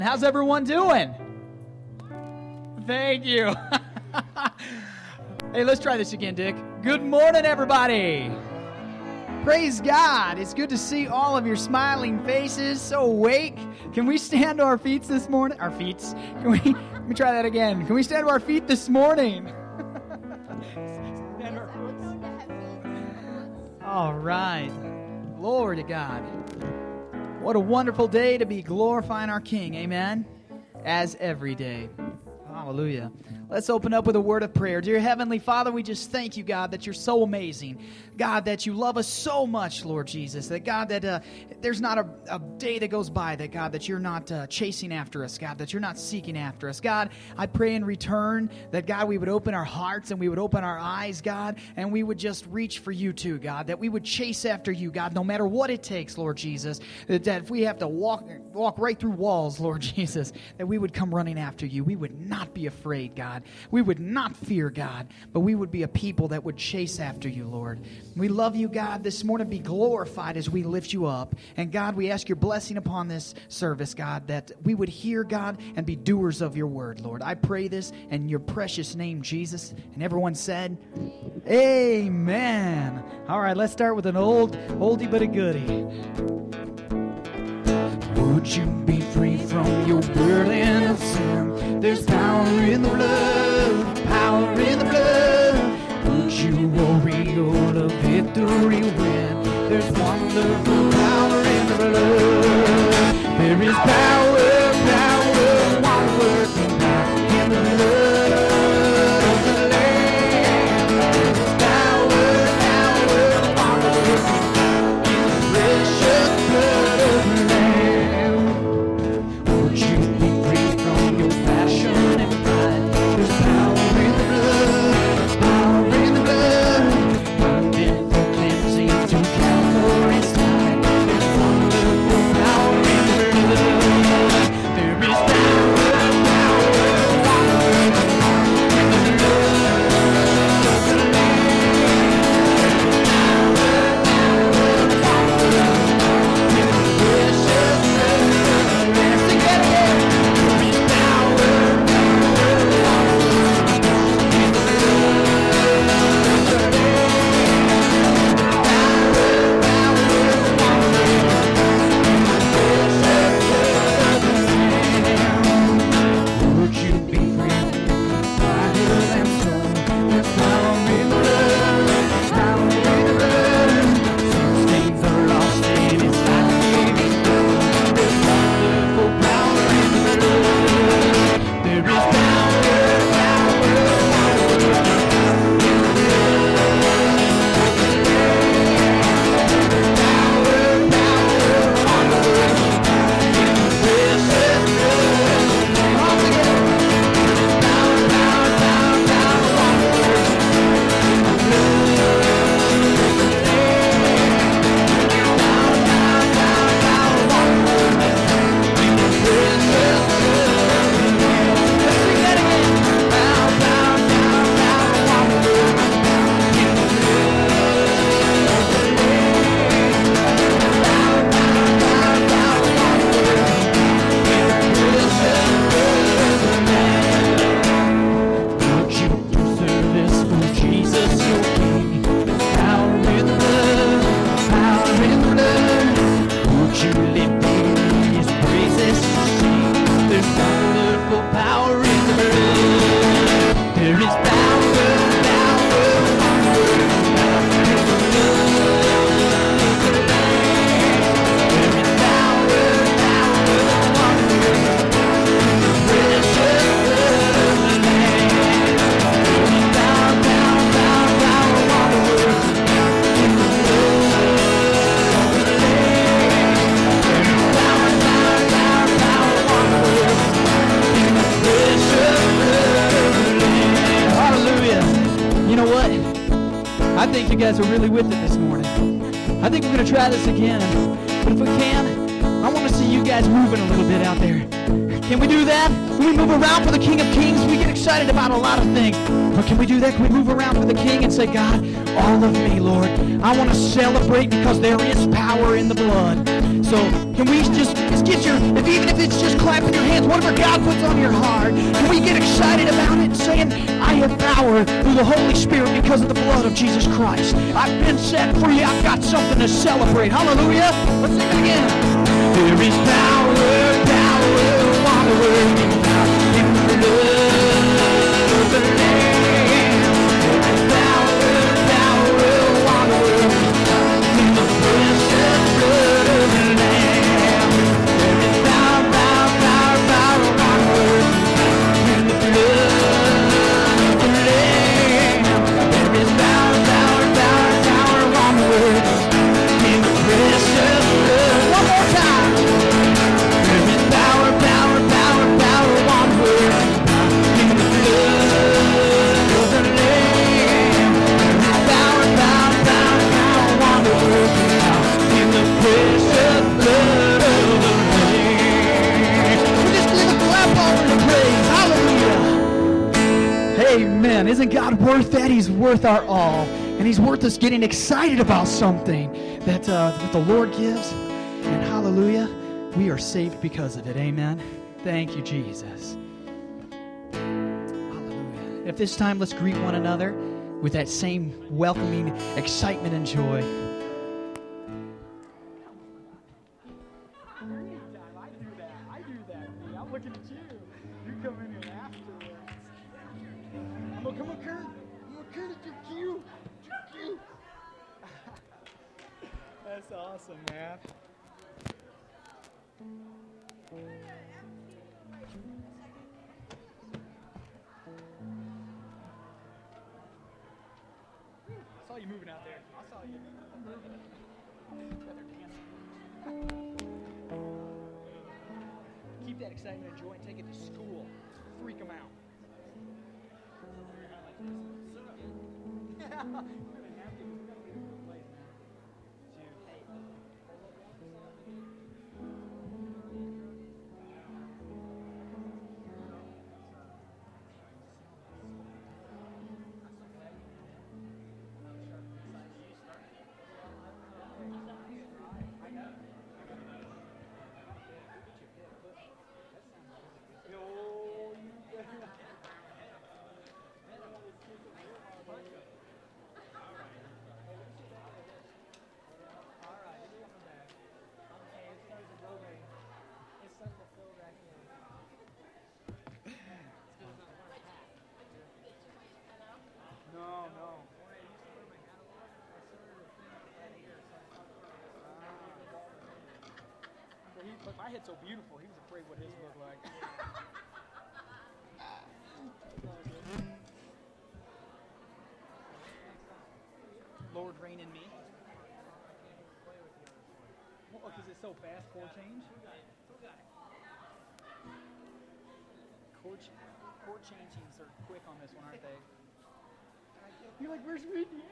How's everyone doing? Thank you. Hey, let's try this again, Dick. Good morning, everybody. Praise God. It's good to see all of your smiling faces, so awake. Can we stand to our feet this morning? Our feet. Let me try that again. Can we stand to our feet this morning? All right. Glory to God. What a wonderful day to be glorifying our King. Amen. As every day. Hallelujah. Let's open up with a word of prayer. Dear Heavenly Father, we just thank you, God, that you're so amazing. God, that you love us so much, Lord Jesus. That, God, that there's not a day that goes by that, God, that you're not chasing after us, God, that you're not seeking after us. God, I pray in return that, God, we would open our hearts and we would open our eyes, God, and we would just reach for you too, God, that we would chase after you, God, no matter what it takes, Lord Jesus, that if we have to walk right through walls, Lord Jesus, that we would come running after you. We would not be afraid, God. We would not fear, God, but we would be a people that would chase after you, Lord. We love you, God. This morning be glorified as we lift you up. And God, we ask your blessing upon this service, God, that we would hear, God, and be doers of your word, Lord. I pray this in your precious name, Jesus. And everyone said, amen. All right, let's start with an oldie but a goodie. Would you be free from your burden of sin? There's power in the blood, power in the blood. Would you aureole of victory win? There's wonderful power in the blood. There is power, power, one-working power in the blood of the Lamb. There's power, power, one-working power in the precious blood of the Lamb. Would you be free from your passion and pride? There's power in the blood, power in the blood. Burning for cleansing to Calvary's side. There's wonderful power in the blood. There is power, power, wonderful power in the blood of the Lamb. Power, power, wonderful power in the precious blood of the Lamb. Sing that again. There is power, power, wonderful power in the blood of the Lamb. Power, power, wonderful power in the precious blood of the Lamb. Would you be free from pride and sorrow? There's power in the blood, power in the blood. Sin stains are lost and it's like giving blood. There's wonderful power in the blood. There is power, power, wonderful power in the blood of the Lamb. There's power, power, wonderful power in the precious blood of the Lamb. All together. There's power, power, power, power, wonderful power in the blood of the Lamb. There's power, power, power, power, wonderful power in the precious blood of the Lamb. Let's sing that again. Power, power, power, power, wonderful power in the blood of the Lamb. Power, power, power, power, wonderful power in the precious blood of the Lamb. Would you do service for Jesus, your King? There's power in the blood, power in the blood. Would you lift his praises to sing? There's wonderful power in the blood. There is power, power, wonderful power in the blood of the Lamb. There is power, power, wonderful power in the precious blood of the Lamb. There is power, power, power, power, wonderful power in the blood of the Lamb. There is power, power, power, power, wonderful power in the precious blood of the Lamb. Hallelujah. You know what? I think you guys are really with it this morning. I think we're going to try this again. But if we can, I want to see you guys moving a little bit out there. Can we do that? When we move around for the King of Kings, we get excited about a lot of things. But can we do that? Can we move around for the King and say, God, all of me, Lord, I want to celebrate because there is power in the blood. So can we just get your, even if it's just clapping your hands, whatever God puts on your heart, can we get excited about it, saying, I have power through the Holy Spirit because of the blood of Jesus Christ. I've been set free. I've got something to celebrate. Hallelujah. Let's sing it again. There is power, water working power in the blood of the Lamb. There is power, water working power in the precious blood of the Lamb. There is power, water working power in the blood of the Lamb. There is power, water working in the precious blood. One more time. There is power, one word, in the blood of the Lamb. There is power, one word, in the precious blood of the Lamb. We just give a clap over the praise. Hallelujah. Amen. Isn't God worth that? He's worth our all. And He's worth us getting excited about something that the Lord gives. And hallelujah, we are saved because of it. Amen. Thank you, Jesus. Hallelujah. At this time, let's greet one another with that same welcoming excitement and joy. I do that. I'm looking at you. You come in here afterwards. Come on, Kurt. Kurt, you're cute. You're cute. That's awesome, man. I saw you moving out there. I saw you. Keep that excitement and joy and take it to school. Freak them out. But my head's so beautiful, he was afraid what his looked like. Lord, reign in me. Well, because it's so fast, chord change. Chord changings are quick on this one, aren't they? You're like, where's Whitney?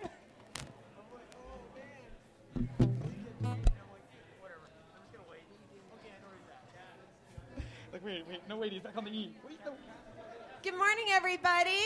Like, wait, no, wait, he's back on the E. Wait, no. Good morning, everybody.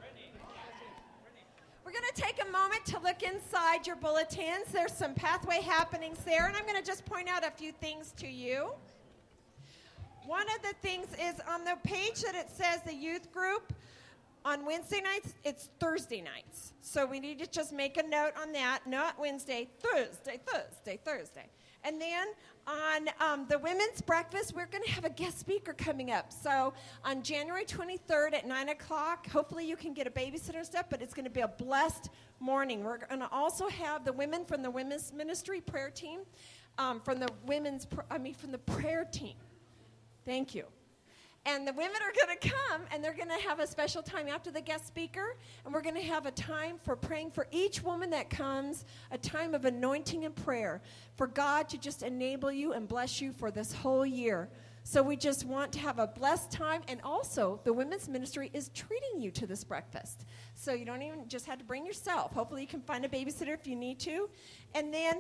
We're going to take a moment to look inside your bulletins. There's some pathway happenings there, and I'm going to just point out a few things to you. One of the things is on the page that it says the youth group on Wednesday nights, it's Thursday nights. So we need to just make a note on that, not Wednesday, Thursday. And then on the women's breakfast, we're going to have a guest speaker coming up. So on January 23rd at 9 o'clock, hopefully you can get a babysitter and stuff, but it's going to be a blessed morning. We're going to also have the women from the women's ministry prayer team, from the prayer team. Thank you. And the women are going to come, and they're going to have a special time after the guest speaker, and we're going to have a time for praying for each woman that comes, a time of anointing and prayer for God to just enable you and bless you for this whole year. So we just want to have a blessed time, and also the women's ministry is treating you to this breakfast. So you don't even just have to bring yourself. Hopefully you can find a babysitter if you need to. And then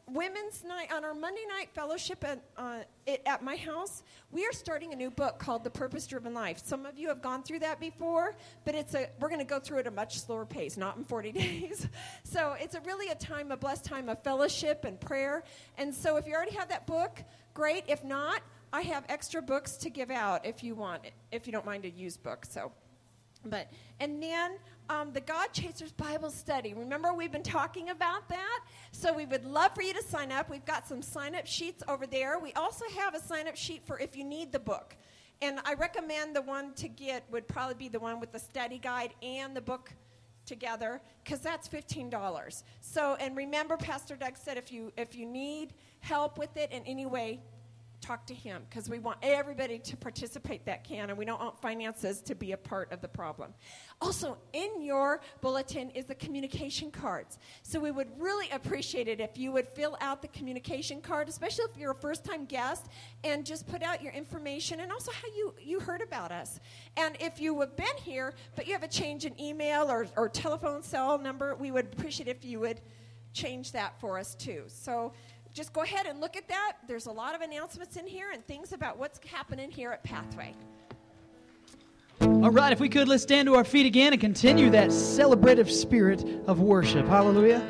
women's night, on our Monday night fellowship at my house, we are starting a new book called The Purpose-Driven Life. Some of you have gone through that before, but we're going to go through it at a much slower pace, not in 40 days. So it's a blessed time of fellowship and prayer. And so if you already have that book, great. If not, I have extra books to give out if you want it, if you don't mind a used book. And then the God Chasers Bible Study. Remember, we've been talking about that. So we would love for you to sign up. We've got some sign-up sheets over there. We also have a sign-up sheet for if you need the book. And I recommend the one to get would probably be the one with the study guide and the book together, because that's $15. So, and remember, Pastor Doug said if you need help with it in any way, talk to him, because we want everybody to participate that can, and we don't want finances to be a part of the problem. Also, in your bulletin is the communication cards. So we would really appreciate it if you would fill out the communication card, especially if you're a first-time guest, and just put out your information and also how you heard about us. And if you have been here, but you have a change in email or telephone cell number, we would appreciate if you would change that for us too. So just go ahead and look at that. There's a lot of announcements in here and things about what's happening here at Pathway. All right, if we could, let's stand to our feet again and continue that celebrative spirit of worship. Hallelujah.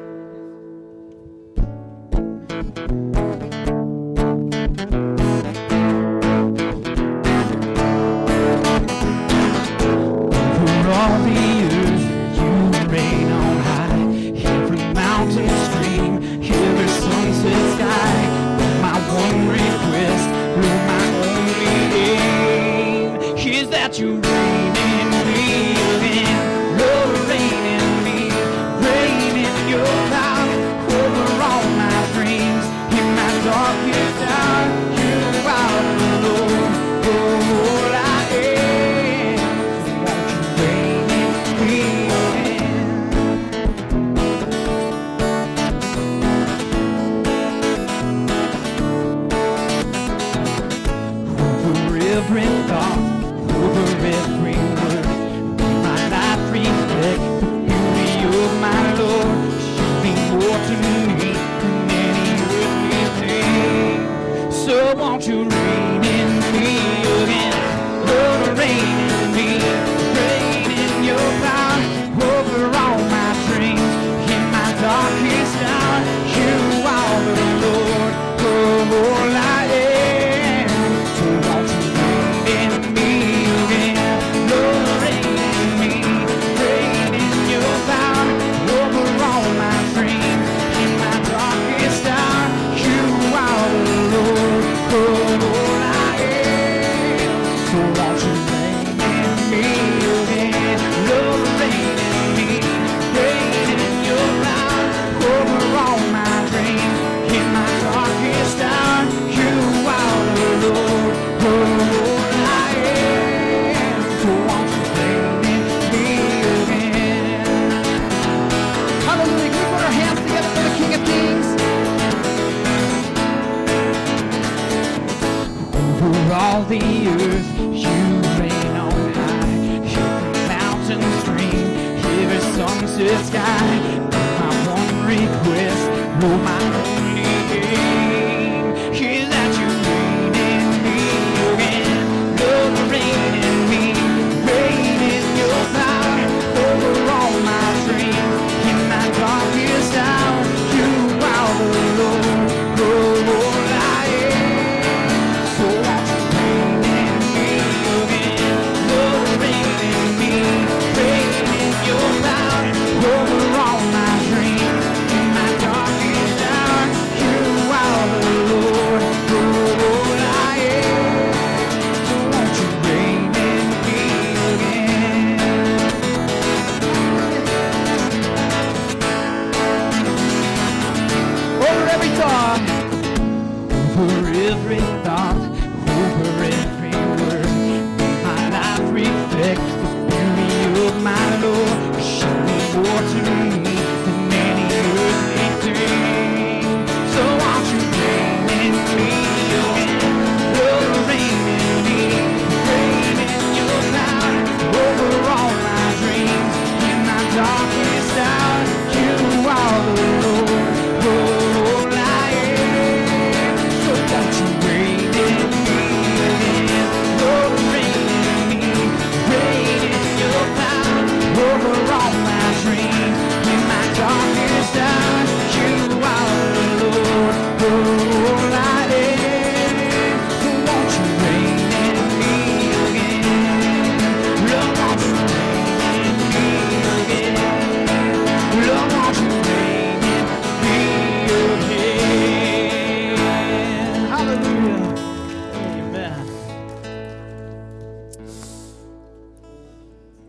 Over all the earth, you reign on high. Every mountain stream, every sunset sky. My one request, you're my only aim, is that you reign in me again. Lord, reign in me, reign in your power over all my dreams. In my darkest hour, you are the Lord, all I am. Won't you reign in me again. Over every thought, over every word, may my life reflect the beauty of my Lord. Should be more to me than any earthly thing. So won't you reign in me again, Lord, reign in me, reign in your power over all my dreams. In my darkest hour, you are the Lord, all I am. So won't you reign in me again, Lord, reign in me, reign in your power over all my dreams. In my darkest hour, you are the Lord, all I am. So won't you reign in me again, Lord, reign in me, reign in your power over all my dreams. In my darkest hour, you are the Lord, all I am. So won't you reign in me again. Hallelujah. Can we put our hands together for the King of Kings? Over all the earth, you reign on high. Every mountain stream, every sunset sky. My one request, oh, my only aim, is that you reign in me again. Lord, reign in me, reign in your power over all my dreams. In my darkest hour, you are the Lord, all I am. So won't you reign in me again, Lord, reign in me, reign in your power over all my dreams. In my darkest hour, you are the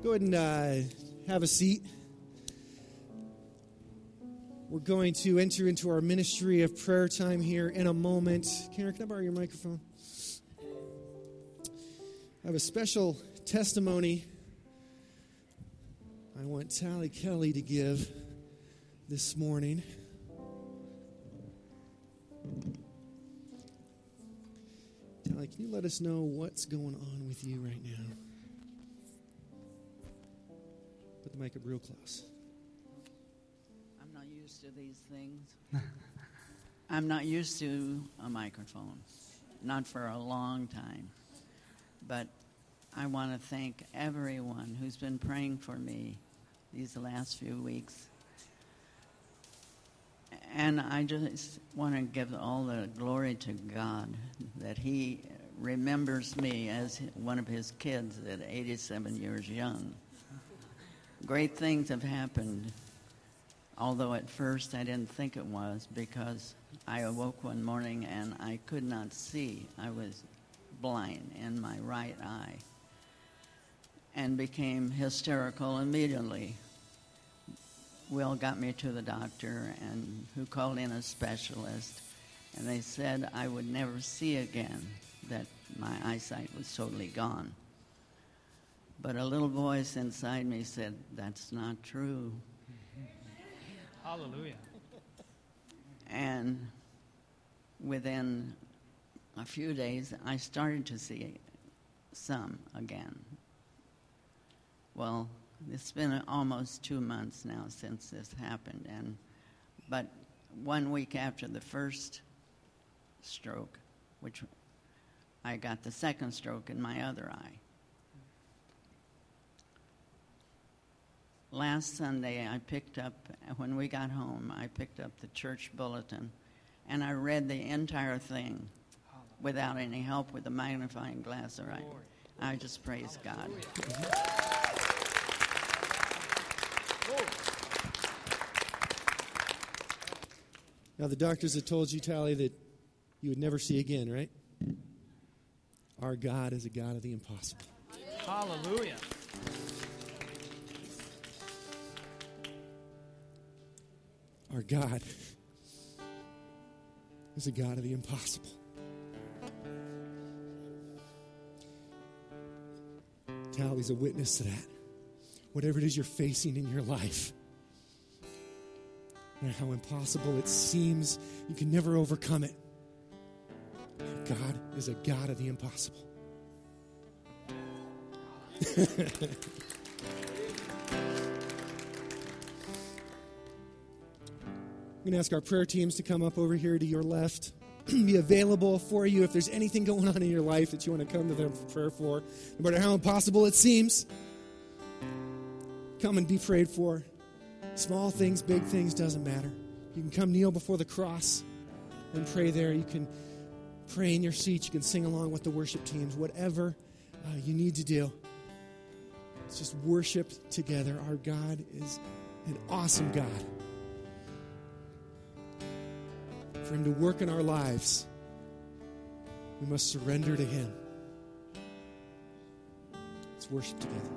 Go ahead and have a seat. We're going to enter into our ministry of prayer time here in a moment. Karen, can I borrow your microphone? I have a special testimony I want Tally Kelly to give this morning. Tally, can you let us know what's going on with you right now? Put the mic up real close. I'm not used to these things. I'm not used to a microphone, not for a long time. But I want to thank everyone who's been praying for me these last few weeks. And I just want to give all the glory to God that He remembers me as one of His kids at 87 years young. Great things have happened, although at first I didn't think it was, because I awoke one morning and I could not see. I was blind in my right eye and became hysterical immediately. Will got me to the doctor, and who called in a specialist, and they said I would never see again, that my eyesight was totally gone. But a little voice inside me said, that's not true. Hallelujah. And within a few days, I started to see some again. Well, it's been almost 2 months now since this happened, but 1 week after the first stroke, which I got the second stroke in my other eye. Last Sunday, when we got home, I picked up the church bulletin, and I read the entire thing without any help with the magnifying glass. Or I just praise God. Now, the doctors had told you, Tally, that you would never see again, right? Our God is a God of the impossible. Hallelujah. Our God is a God of the impossible. Tally's a witness to that. Whatever it is you're facing in your life, no matter how impossible it seems, you can never overcome it. God is a God of the impossible. I'm going to ask our prayer teams to come up over here to your left, be available for you if there's anything going on in your life that you want to come to them for prayer for, no matter how impossible it seems. Come and be prayed for. Small things, big things, doesn't matter. You can come kneel before the cross and pray there. You can pray in your seat. You can sing along with the worship teams. Whatever you need to do, let's just worship together. Our God is an awesome God. For Him to work in our lives, we must surrender to Him. Let's worship together.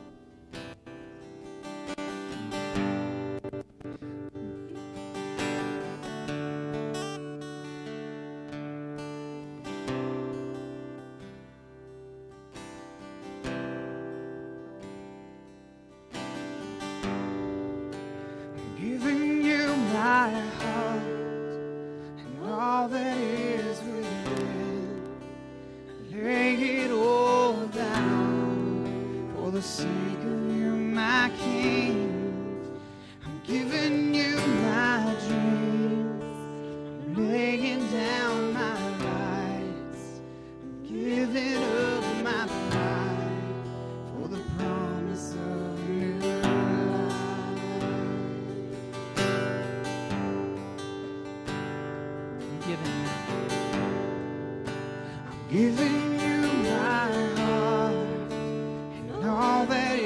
Giving you my heart and all that is within. Lay it all down for the sake of you, my King. I'm giving you my dreams. I'm laying down my rights. I'm giving up my pride for the promise of new life. I'm giving you my heart and all that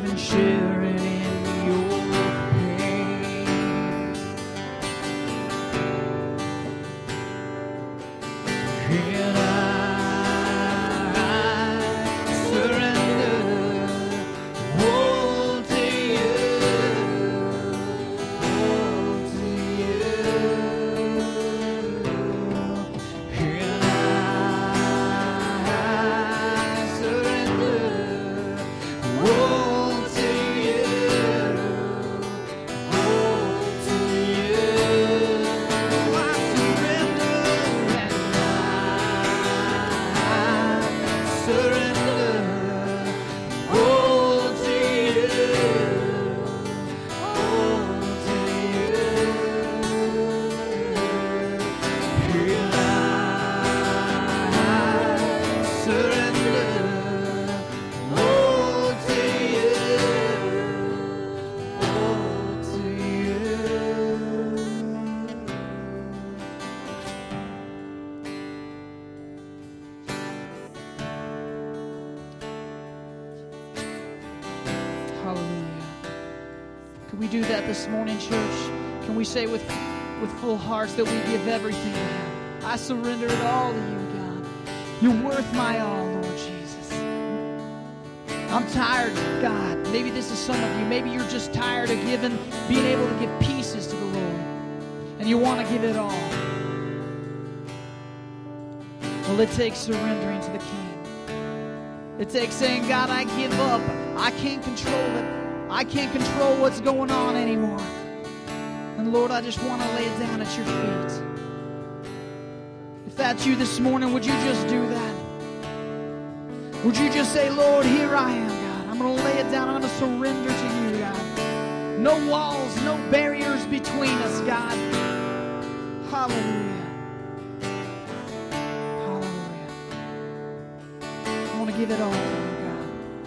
even sharing in your pain. And I surrender all to you, all to you. And I surrender all to you, all to you. I surrender and I surrender all to you, all to you. And I surrender all to you, all to you. Hallelujah. Can we do that this morning, church? Can we say with full hearts that we give everything to Him? I surrender it all to you, God. You're worth my all, Lord Jesus. I'm tired, God. Maybe this is some of you. Maybe you're just tired of being able to give pieces to the Lord. And you want to give it all. Well, it takes surrendering to the King. It takes saying, God, I give up. I can't control it. I can't control what's going on anymore. And Lord, I just want to lay it down at your feet. If that's you this morning, would you just do that? Would you just say, Lord, here I am, God. I'm going to lay it down. I'm going to surrender to you, God. No walls, no barriers between us, God. Hallelujah. Hallelujah. I want to give it all to you, God.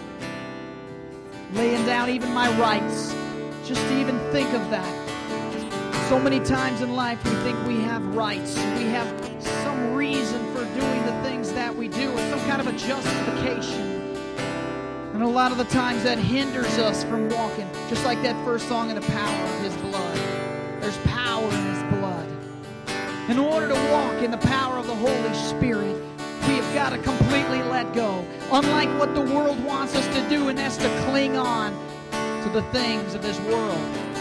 Laying down even my rights. Just to even think of that. So many times in life we think we have rights. We have some reason for doing the things that we do. It's some kind of a justification. And a lot of the times that hinders us from walking. Just like that first song in the power of His blood. There's power in His blood. In order to walk in the power of the Holy Spirit, we have got to completely let go. Unlike what the world wants us to do, and that's to cling on to the things of this world.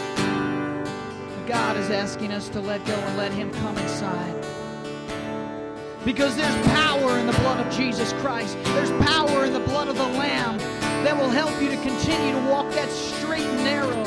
God is asking us to let go and let Him come inside. Because there's power in the blood of Jesus Christ. There's power in the blood of the Lamb that will help you to continue to walk that straight and narrow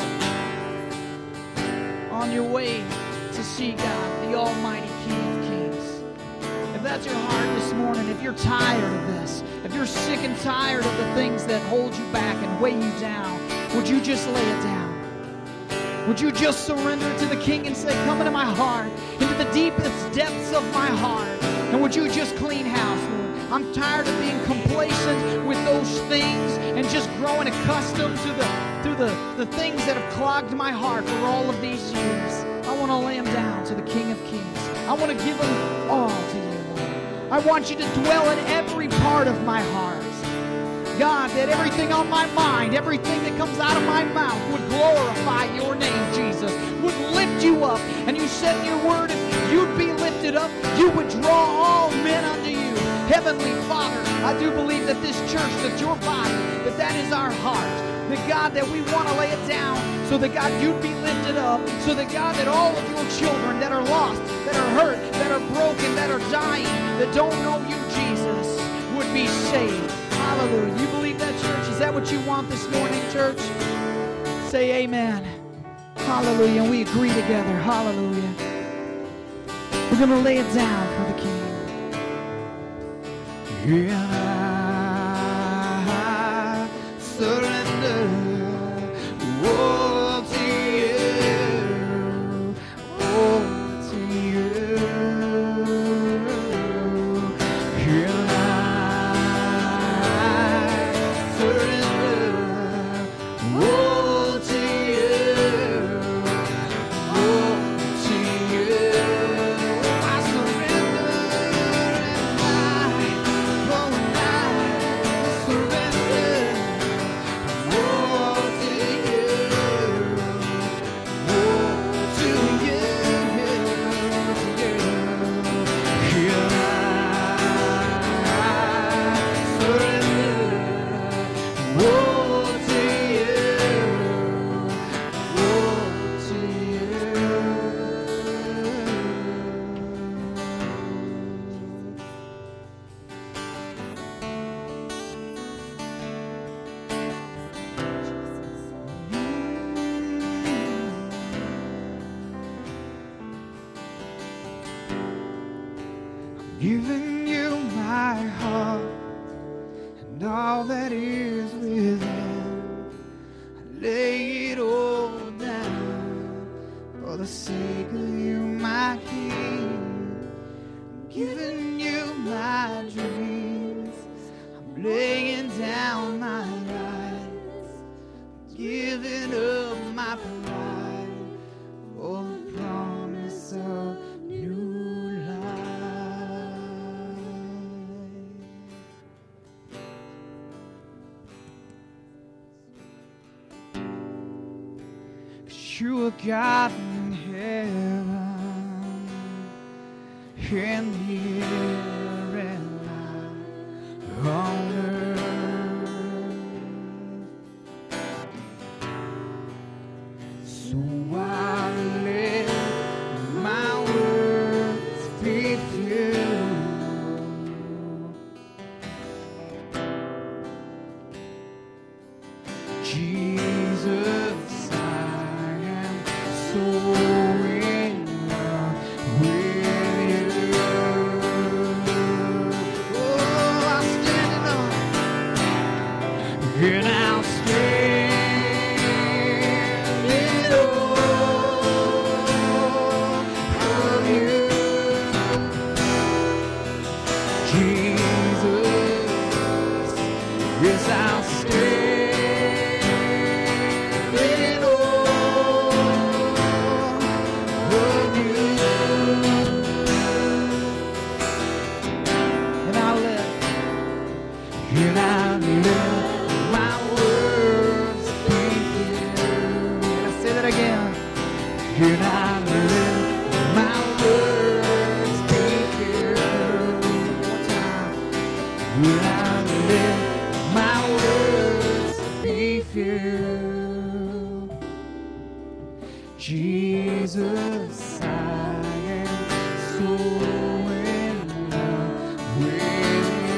on your way to see God, the Almighty King of Kings. If that's your heart this morning, if you're tired of this, if you're sick and tired of the things that hold you back and weigh you down, would you just lay it down? Would you just surrender to the King and say, come into my heart, into the deepest depths of my heart, and would you just clean house, Lord? I'm tired of being complacent with those things and just growing accustomed to the things that have clogged my heart for all of these years. I want to lay them down to the King of Kings. I want to give them all to you, Lord. I want you to dwell in every part of my heart. God, that everything on my mind, everything that comes out of my mouth would glorify your name, Jesus, would lift you up. And you said in your word, if you'd be lifted up, you would draw all men unto you. Heavenly Father, I do believe that this church, that your body, that is our heart. That God, that we want to lay it down so that God, you'd be lifted up. So that God, that all of your children that are lost, that are hurt, that are broken, that are dying, that don't know you, Jesus, would be saved. Hallelujah. You believe that, church? Is that what you want this morning, church? Say amen. Hallelujah. And we agree together. Hallelujah. We're going to lay it down for the King. And I surrender all to you, all to you. And I surrender all to you, all to you. I surrender and I surrender giving you my heart and all that is within. I lay it all down for the sake of you, my King. I'm giving you my dreams. I'm laying down my rights. I'm giving up my pride for the promise of new life. 'Cause you are God in heaven, and here and on earth. So I let my words be few. Jesus, I am so in love with you. Oh, I'm standing up, and I'll stand in awe of you. Jesus, yes, I'll stand. And I let my words be filled. Can I say that again? And I let my words be filled. One more time. And I let my words be filled. Jesus, I am so in love with you.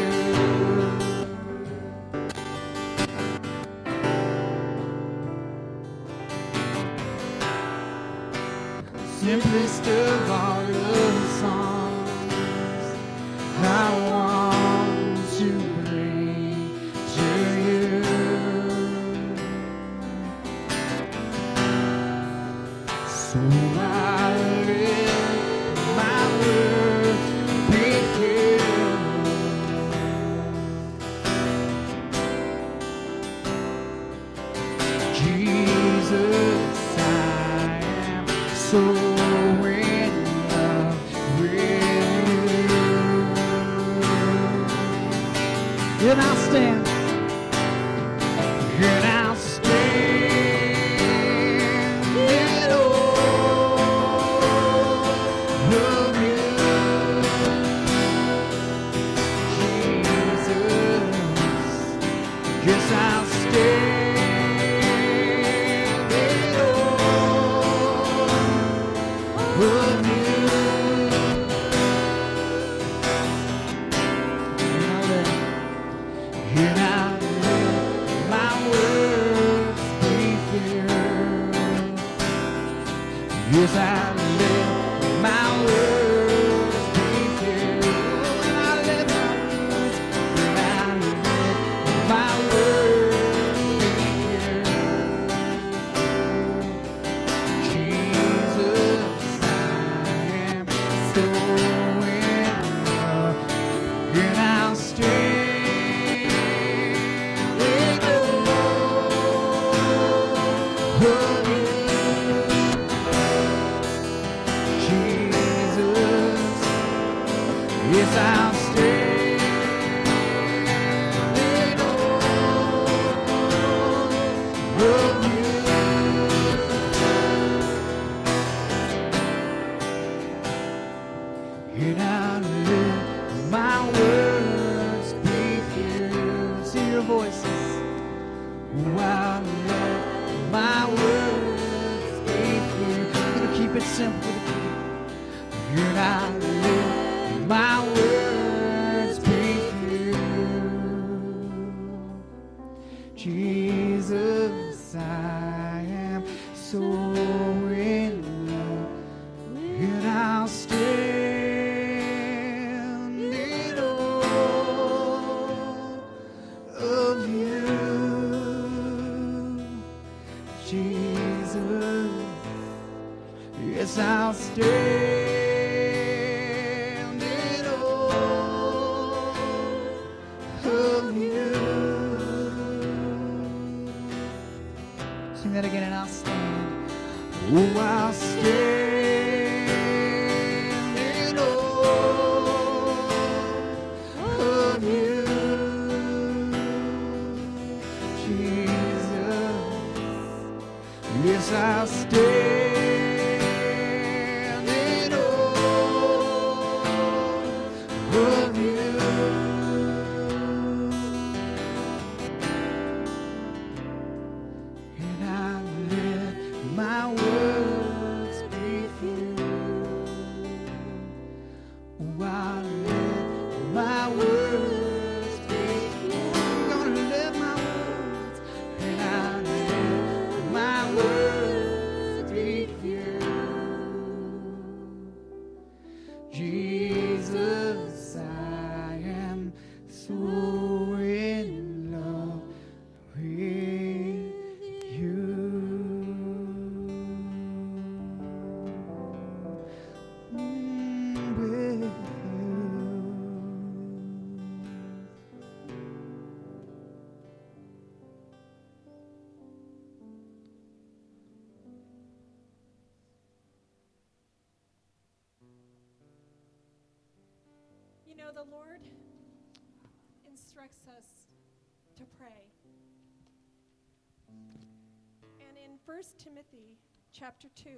Simplest of all the songs I want to bring to you. So I let my words be filled. Jesus, I am so and I'll stand, and I'll stand in awe of you, Jesus. Yes, I'll stand in awe of you. And I let my words be filled. Yes, I let my words be filled. And I let my words be filled. Jesus, I am so in love, and I'll stay. Yes, I'll stay in awe of you. And I'll let my words be filled. See your voices. I'll let my words be filled. I'm gonna keep it simple. And I'll let my words be filled. Jesus, I am so in love, and I'll stand Jesus, yes, I'll stand in awe of you. Sing that again, and I'll stand. Oh, I'll stand in awe of you, Jesus. Yes, I'll stand in awe of you. And I let my words be few. Oh, I let my words be few. I'm gonna let my words, and I let my words be few. Jesus, I am so in love with you. With you. You know, the Lord instructs us to pray. And in 1 Timothy chapter 2,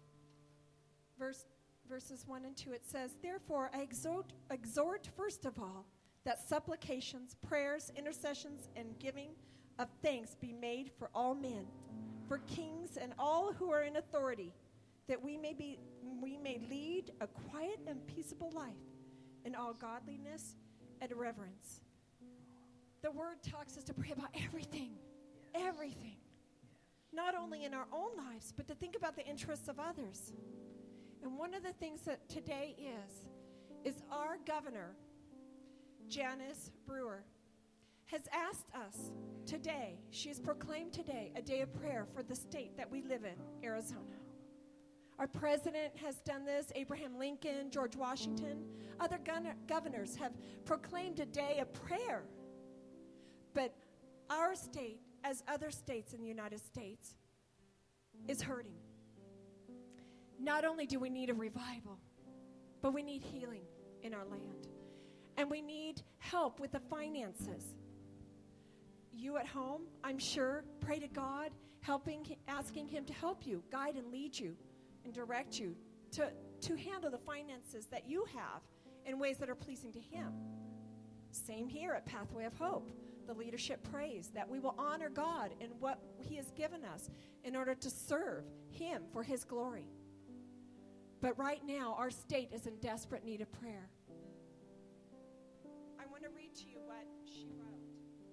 verses 1 and 2, it says, "Therefore I exhort first of all that supplications, prayers, intercessions, and giving of thanks be made for all men, for kings and all who are in authority, that we may lead a quiet and peaceable life in all godliness and reverence." The word talks us to pray about everything. Everything. Not only in our own lives, but to think about the interests of others. And one of the things that today is our governor, Janice Brewer, has asked us today, she has proclaimed today a day of prayer for the state that we live in, Arizona. Our president has done this, Abraham Lincoln, George Washington. Other governors have proclaimed a day of prayer. But our state, as other states in the United States, is hurting. Not only do we need a revival, but we need healing in our land. And we need help with the finances. You at home, I'm sure, pray to God, asking Him to help you, guide and lead you, and direct you to handle the finances that you have in ways that are pleasing to Him. Same here at Pathway of Hope. The leadership prays that we will honor God in what He has given us in order to serve Him for His glory. But right now, our state is in desperate need of prayer. I want to read to you what she wrote.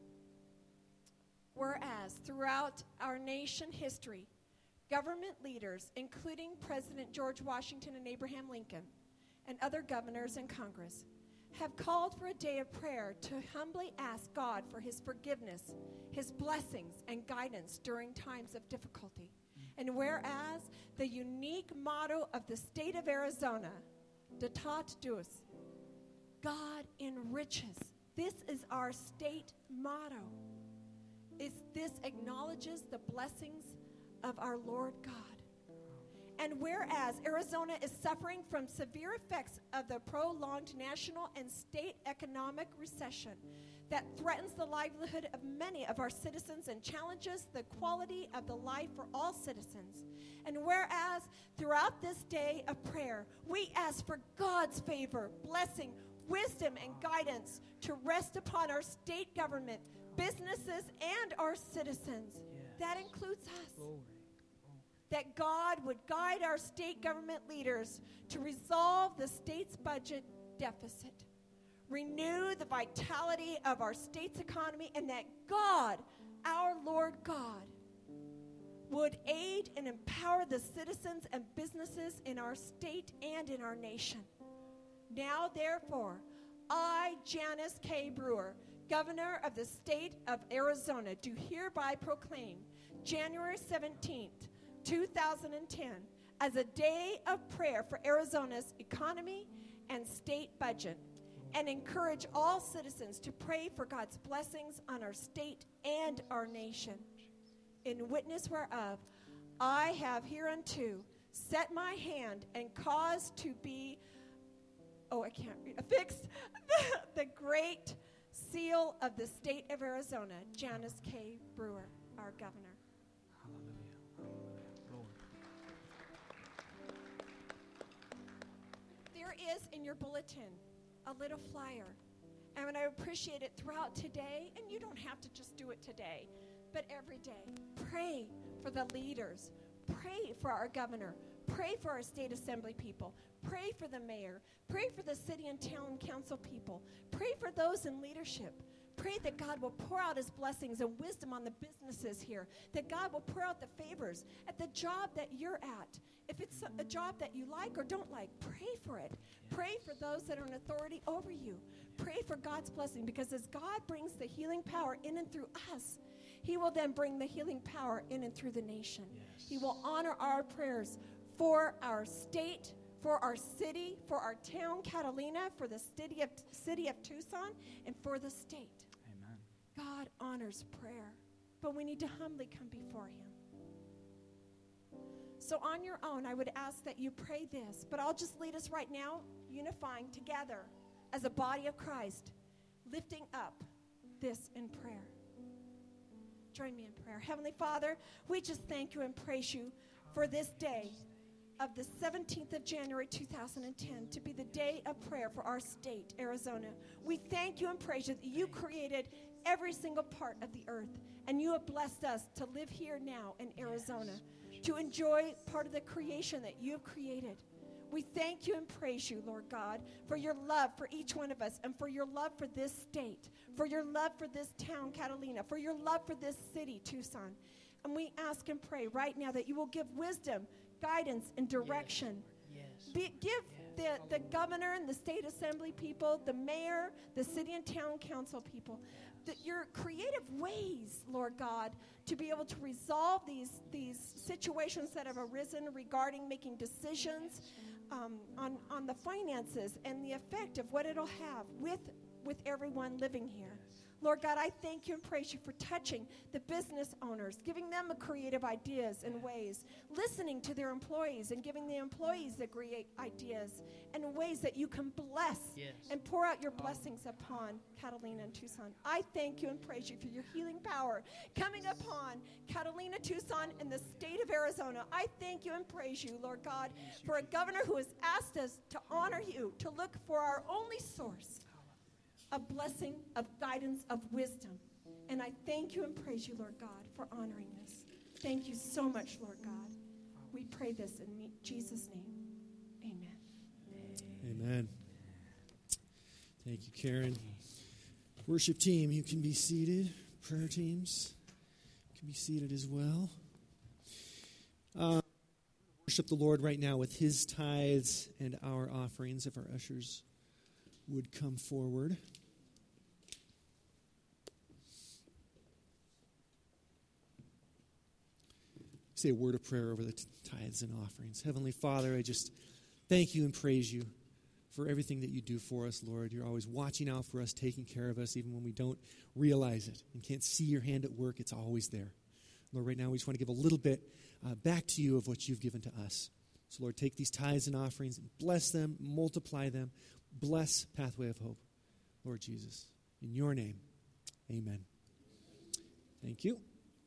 Whereas throughout our nation history, government leaders, including President George Washington and Abraham Lincoln, and other governors and Congress, have called for a day of prayer to humbly ask God for His forgiveness, His blessings, and guidance during times of difficulty. And whereas the unique motto of the state of Arizona, Datat Deus, God enriches. This is our state motto. This acknowledges the blessings of our Lord God. And whereas Arizona is suffering from severe effects of the prolonged national and state economic recession that threatens the livelihood of many of our citizens and challenges the quality of the life for all citizens. And whereas throughout this day of prayer, we ask for God's favor, blessing, wisdom, and guidance to rest upon our state government, businesses, and our citizens. Yes. That includes us. Glory. That God would guide our state government leaders to resolve the state's budget deficit, renew the vitality of our state's economy, and that God, our Lord God, would aid and empower the citizens and businesses in our state and in our nation. Now, therefore, I, Janice K. Brewer, Governor of the state of Arizona, do hereby proclaim January 17th, 2010, as a day of prayer for Arizona's economy and state budget, and encourage all citizens to pray for God's blessings on our state and our nation. In witness whereof, I have hereunto set my hand and caused to be, affixed the great seal of the state of Arizona, Janice K. Brewer, our governor. There is in your bulletin a little flyer, and I appreciate it throughout today, and you don't have to just do it today, but every day. Pray for the leaders. Pray for our governor. Pray for our state assembly people. Pray for the mayor. Pray for the city and town council people. Pray for those in leadership. Pray that God will pour out his blessings and wisdom on the businesses here, that God will pour out the favors at the job that you're at. If it's a job that you like or don't like, pray for it. Pray for those that are in authority over you. Pray for God's blessing, because as God brings the healing power in and through us, he will then bring the healing power in and through the nation. Yes. He will honor our prayers for our state, for our city, for our town, Catalina, for the city of Tucson, and for the state. Amen. God honors prayer, but we need to humbly come before him. So on your own, I would ask that you pray this, but I'll just lead us right now, unifying together as a body of Christ, lifting up this in prayer. Join me in prayer. Heavenly Father, we just thank you and praise you for this day of the 17th of January 2010 to be the day of prayer for our state, Arizona. We thank you and praise you that you created every single part of the earth, and you have blessed us to live here now in Arizona, to enjoy part of the creation that you have created. We thank you and praise you, Lord God, for your love for each one of us, and for your love for this state, for your love for this town, Catalina, for your love for this city, Tucson. And we ask and pray right now that you will give wisdom, guidance, and direction. Give the governor and the state assembly people, the mayor, the city and town council people, your creative ways, Lord God, to be able to resolve these situations that have arisen regarding making decisions on the finances and the effect of what it'll have with everyone living here. Lord God, I thank you and praise you for touching the business owners, giving them creative ideas and ways, listening to their employees and giving the employees the great ideas and ways that you can bless and pour out your blessings upon Catalina and Tucson. I thank you and praise you for your healing power coming upon Catalina, Tucson, and the state of Arizona. I thank you and praise you, Lord God, for a governor who has asked us to honor you, to look for our only source of blessing, of guidance, of wisdom. And I thank you and praise you, Lord God, for honoring this. Thank you so much, Lord God. We pray this in Jesus' name. Amen. Amen. Thank you, Karen. Worship team, you can be seated. Prayer teams, you can be seated as well. Worship the Lord right now with his tithes and our offerings, if our ushers would come forward. Say a word of prayer over the tithes and offerings. Heavenly Father, I just thank you and praise you for everything that you do for us, Lord. You're always watching out for us, taking care of us, even when we don't realize it and can't see your hand at work. It's always there. Lord, right now we just want to give a little bit back to you of what you've given to us. So, Lord, take these tithes and offerings and bless them, multiply them. Bless Pathway of Hope, Lord Jesus. In your name, amen. Thank you.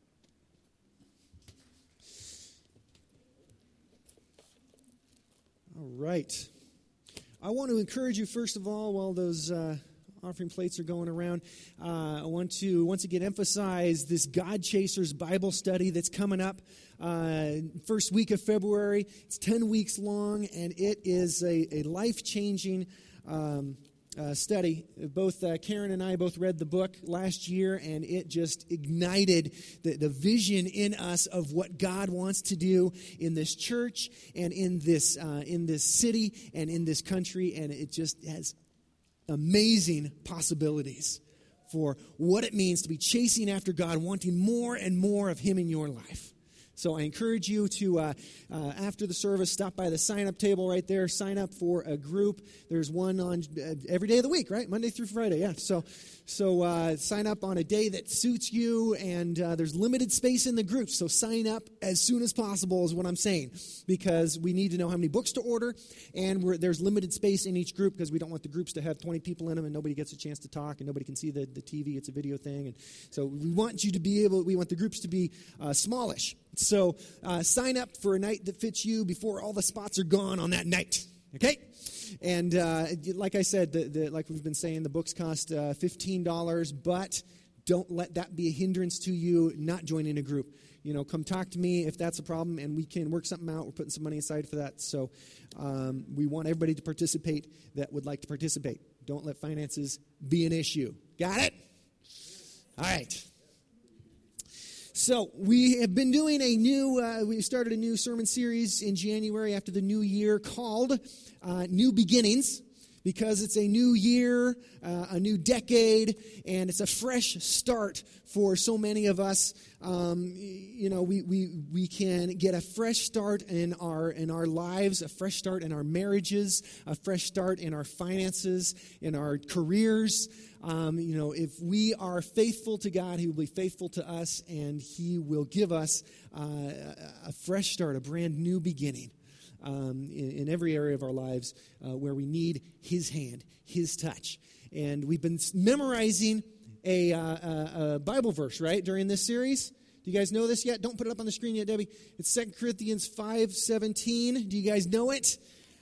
All right. I want to encourage you, first of all, while those offering plates are going around, I want to once again emphasize this God Chasers Bible study that's coming up first week of February. It's 10 weeks long, and it is a life-changing study. Both Karen and I both read the book last year, and it just ignited the vision in us of what God wants to do in this church and in this city and in this country, and it just has amazing possibilities for what it means to be chasing after God, wanting more and more of Him in your life. So I encourage you to, after the service, stop by the sign-up table right there. Sign up for a group. There's one on every day of the week, right? Monday through Friday, yeah. So sign up on a day that suits you, and there's limited space in the group. So sign up as soon as possible is what I'm saying, because we need to know how many books to order, and there's limited space in each group because we don't want the groups to have 20 people in them and nobody gets a chance to talk and nobody can see the TV. It's a video thing. And so we want the groups to be smallish. So sign up for a night that fits you before all the spots are gone on that night, okay? And like I said, like we've been saying, the books cost $15, but don't let that be a hindrance to you not joining a group. Come talk to me if that's a problem, and we can work something out. We're putting some money aside for that. So we want everybody to participate that would like to participate. Don't let finances be an issue. Got it? All right. So we have been doing we started a new sermon series in January after the new year called New Beginnings, because it's a new year, a new decade, and it's a fresh start for so many of us. We can get a fresh start in our lives, a fresh start in our marriages, a fresh start in our finances, in our careers. If we are faithful to God, He will be faithful to us, and He will give us a fresh start, a brand new beginning in every area of our lives where we need His hand, His touch. And we've been memorizing a Bible verse, right, during this series. Do you guys know this yet? Don't put it up on the screen yet, Debbie. It's 2 Corinthians 5:17. Do you guys know it?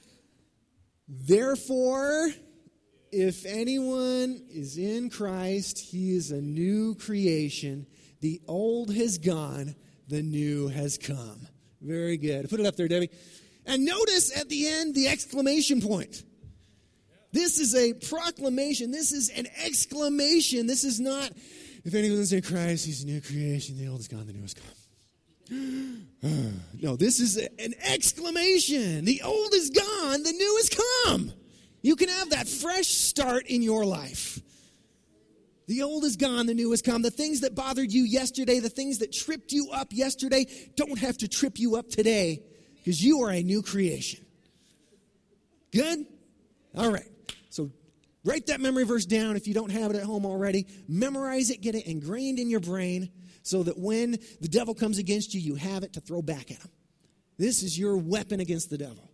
Therefore, if anyone is in Christ, he is a new creation. The old has gone, the new has come. Very good. Put it up there, Debbie. And notice at the end the exclamation point. This is a proclamation. This is an exclamation. This is not, if anyone's in Christ, he's a new creation. The old is gone, the new has come. No, this is an exclamation. The old is gone, the new has come. You can have that fresh start in your life. The old is gone, the new has come. The things that bothered you yesterday, the things that tripped you up yesterday, don't have to trip you up today, because you are a new creation. Good? All right. So write that memory verse down if you don't have it at home already. Memorize it, get it ingrained in your brain so that when the devil comes against you, you have it to throw back at him. This is your weapon against the devil.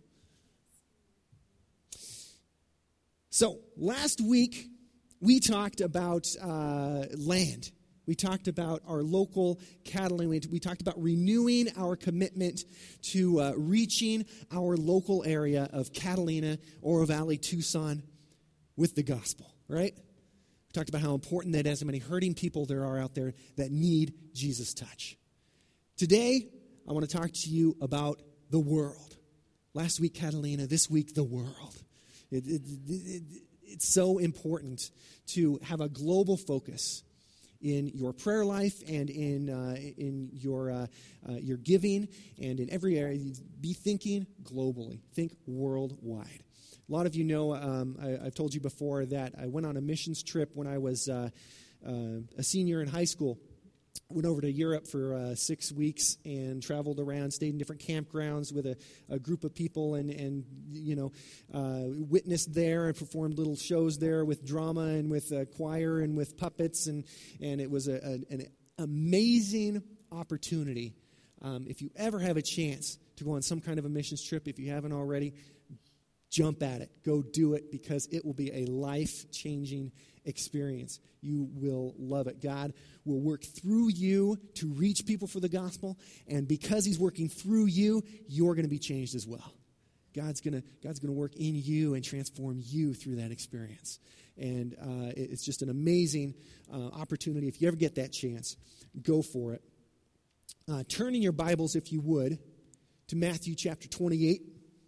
So last week, we talked about land. We talked about our local cattling. We talked about renewing our commitment to reaching our local area of Catalina, Oro Valley, Tucson with the gospel, right? We talked about how important that is, how many hurting people there are out there that need Jesus' touch. Today, I want to talk to you about the world. Last week, Catalina. This week, the world. It's so important to have a global focus in your prayer life and in your giving and in every area. Be thinking globally. Think worldwide. A lot of you know, I've told you before that I went on a missions trip when I was a senior in high school. Went over to Europe for 6 weeks and traveled around, stayed in different campgrounds with a group of people and witnessed there and performed little shows there with drama and with choir and with puppets. And it was an amazing opportunity. If you ever have a chance to go on some kind of a missions trip, if you haven't already, jump at it. Go do it, because it will be a life-changing experience. You will love it. God will work through you to reach people for the gospel, and because He's working through you, you're going to be changed as well. God's going to work in you and transform you through that experience. And it's just an amazing opportunity. If you ever get that chance, go for it. Turn in your Bibles, if you would, to Matthew chapter 28.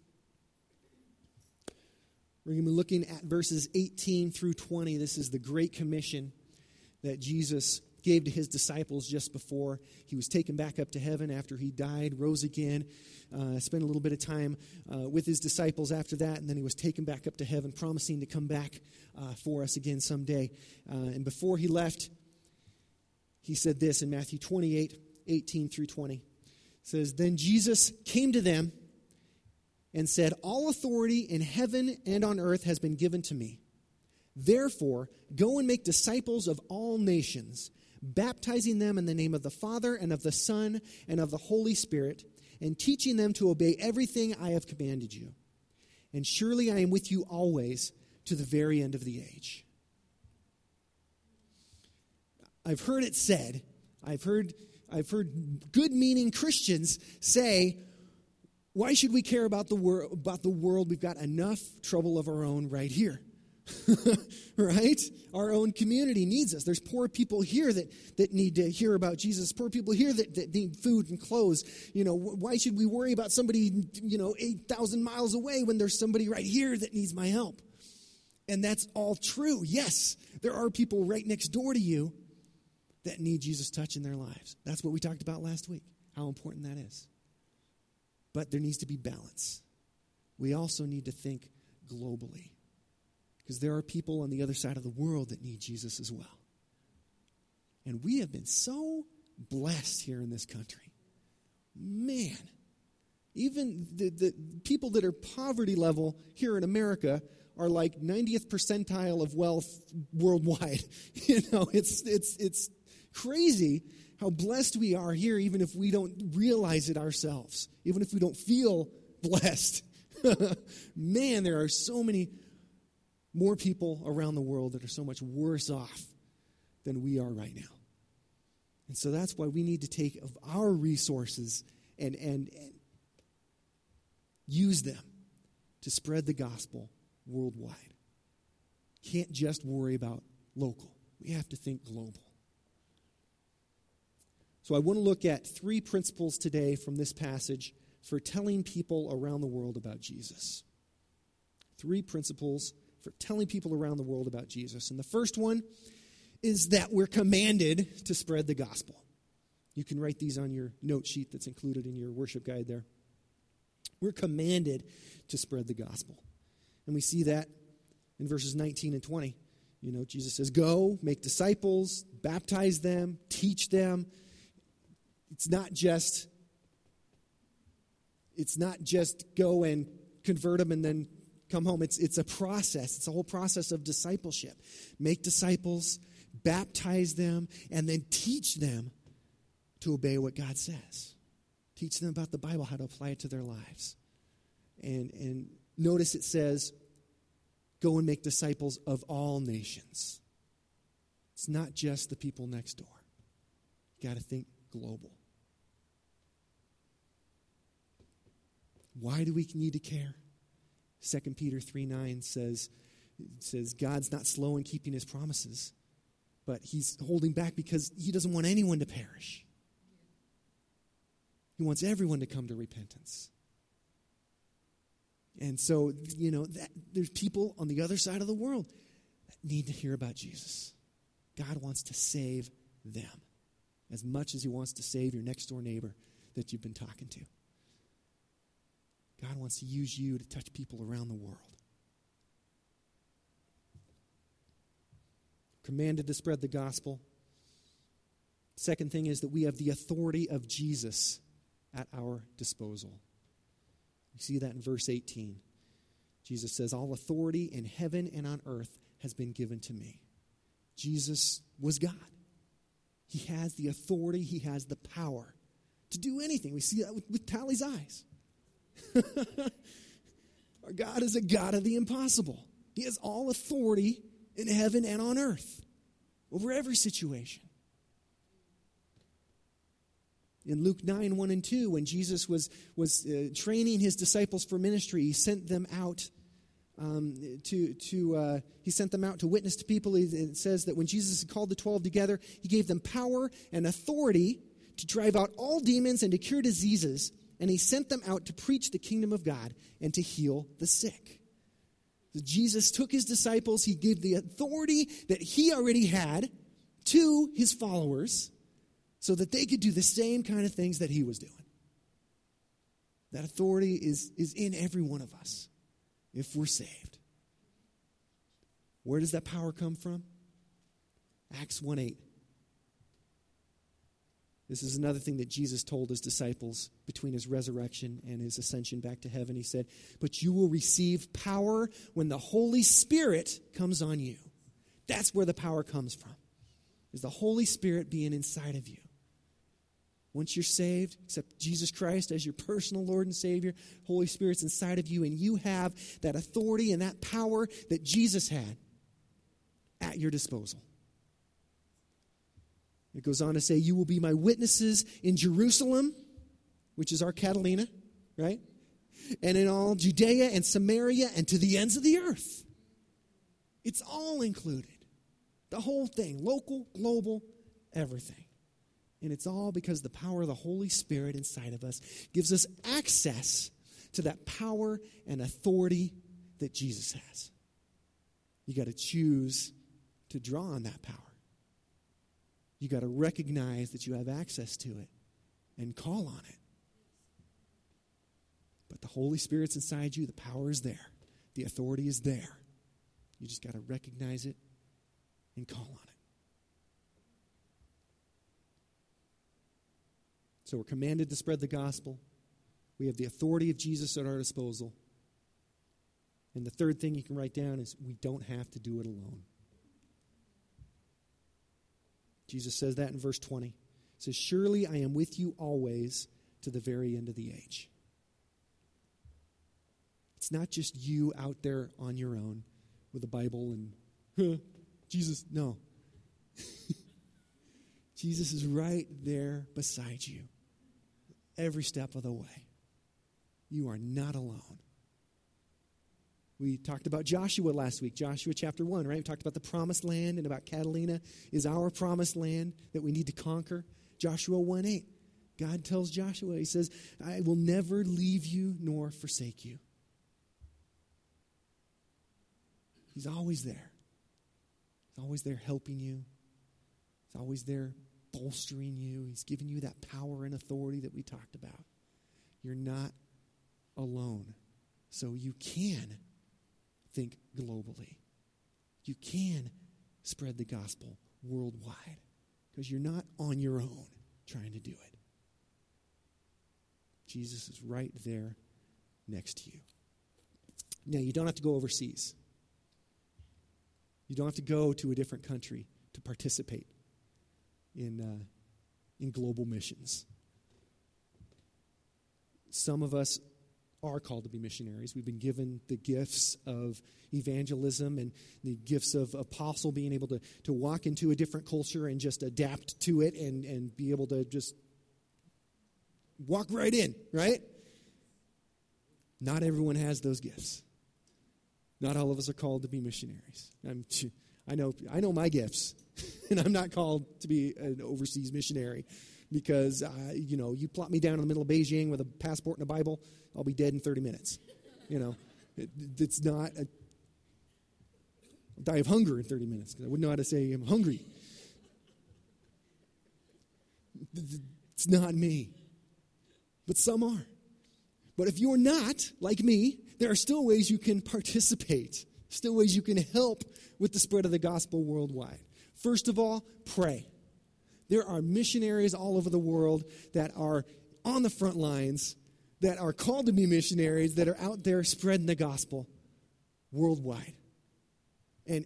We're going to be looking at verses 18 through 20. This is the Great Commission that Jesus gave to his disciples just before he was taken back up to heaven after he died, rose again, spent a little bit of time with his disciples after that, and then he was taken back up to heaven, promising to come back for us again someday. And before he left, he said this in Matthew 28:18 through 20. It says, "Then Jesus came to them and said, 'All authority in heaven and on earth has been given to me. Therefore, go and make disciples of all nations, baptizing them in the name of the Father and of the Son and of the Holy Spirit, and teaching them to obey everything I have commanded you. And surely I am with you always to the very end of the age.'" I've heard it said, I've heard good-meaning Christians say, "Why should we care about the world? We've got enough trouble of our own right here." Right? Our own community needs us. There's poor people here that need to hear about Jesus. Poor people here that need food and clothes. Why should we worry about somebody, 8,000 miles away when there's somebody right here that needs my help? And that's all true. Yes, there are people right next door to you that need Jesus' touch in their lives. That's what we talked about last week, how important that is. But there needs to be balance. We also need to think globally, because there are people on the other side of the world that need Jesus as well. And we have been so blessed here in this country. Man, even the people that are poverty level here in America are like 90th percentile of wealth worldwide. It's crazy how blessed we are here, even if we don't realize it ourselves, even if we don't feel blessed. Man, there are so many more people around the world that are so much worse off than we are right now. And so that's why we need to take of our resources and use them to spread the gospel worldwide. Can't just worry about local. We have to think global. So I want to look at 3 principles today from this passage for telling people around the world about Jesus. 3 principles for telling people around the world about Jesus. And the first one is that we're commanded to spread the gospel. You can write these on your note sheet that's included in your worship guide there. We're commanded to spread the gospel. And we see that in verses 19 and 20. Jesus says, "Go, make disciples, baptize them, teach them." It's not just go and convert them and then come home. It's a process. It's a whole process of discipleship. Make disciples, baptize them, and then teach them to obey what God says. Teach them about the Bible, how to apply it to their lives. And notice it says, go and make disciples of all nations. It's not just the people next door. You got to think global. Why do we need to care? 2 Peter 3:9 says God's not slow in keeping his promises, but he's holding back because he doesn't want anyone to perish. He wants everyone to come to repentance. And so, there's people on the other side of the world that need to hear about Jesus. God wants to save them as much as he wants to save your next door neighbor that you've been talking to. God wants to use you to touch people around the world. Commanded to spread the gospel. Second thing is that we have the authority of Jesus at our disposal. You see that in verse 18. Jesus says, "All authority in heaven and on earth has been given to me." Jesus was God. He has the authority. He has the power to do anything. We see that with Tally's eyes. Our God is a God of the impossible. He has all authority in heaven and on earth over every situation. In Luke 9:1-2, when Jesus was training his disciples for ministry, he sent them out to witness to people. It says that when Jesus had called the 12 together, he gave them power and authority to drive out all demons and to cure diseases. And he sent them out to preach the kingdom of God and to heal the sick. So Jesus took his disciples. He gave the authority that he already had to his followers so that they could do the same kind of things that he was doing. That authority is in every one of us if we're saved. Where does that power come from? Acts 1:8. This is another thing that Jesus told his disciples between his resurrection and his ascension back to heaven. He said, "But you will receive power when the Holy Spirit comes on you." That's where the power comes from, is the Holy Spirit being inside of you. Once you're saved, accept Jesus Christ as your personal Lord and Savior, Holy Spirit's inside of you, and you have that authority and that power that Jesus had at your disposal. It goes on to say, "You will be my witnesses in Jerusalem," which is our Catalina, right? "And in all Judea and Samaria and to the ends of the earth." It's all included. The whole thing, local, global, everything. And it's all because the power of the Holy Spirit inside of us gives us access to that power and authority that Jesus has. You got to choose to draw on that power. You got to recognize that you have access to it and call on it. But the Holy Spirit's inside you. The power is there. The authority is there. You just got to recognize it and call on it. So we're commanded to spread the gospel. We have the authority of Jesus at our disposal. And the third thing you can write down is we don't have to do it alone. Jesus says that in verse 20. He says, "Surely I am with you always to the very end of the age." It's not just you out there on your own with a Bible and, Jesus, no. Jesus is right there beside you every step of the way. You are not alone. We talked about Joshua last week, Joshua chapter 1, right? We talked about the promised land and about Catalina is our promised land that we need to conquer. Joshua 1:8, God tells Joshua, he says, "I will never leave you nor forsake you." He's always there. He's always there helping you. He's always there bolstering you. He's giving you that power and authority that we talked about. You're not alone. So you can think globally. You can spread the gospel worldwide because you're not on your own trying to do it. Jesus is right there next to you. Now, you don't have to go overseas. You don't have to go to a different country to participate in global missions. Some of us are called to be missionaries. We've been given the gifts of evangelism and the gifts of apostle, being able to walk into a different culture and just adapt to it and be able to just walk right in, right? Not everyone has those gifts. Not all of us are called to be missionaries. I know my gifts, and I'm not called to be an overseas missionary because, you plop me down in the middle of Beijing with a passport and a Bible, I'll be dead in 30 minutes. It's not, I'll die of hunger in 30 minutes because I wouldn't know how to say I'm hungry. It's not me. But some are. But if you're not like me, there are still ways you can participate, still ways you can help with the spread of the gospel worldwide. First of all, pray. There are missionaries all over the world that are on the front lines, that are called to be missionaries, that are out there spreading the gospel worldwide. And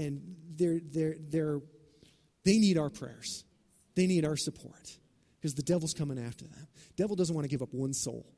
they need our prayers. They need our support because the devil's coming after them. The devil doesn't want to give up one soul.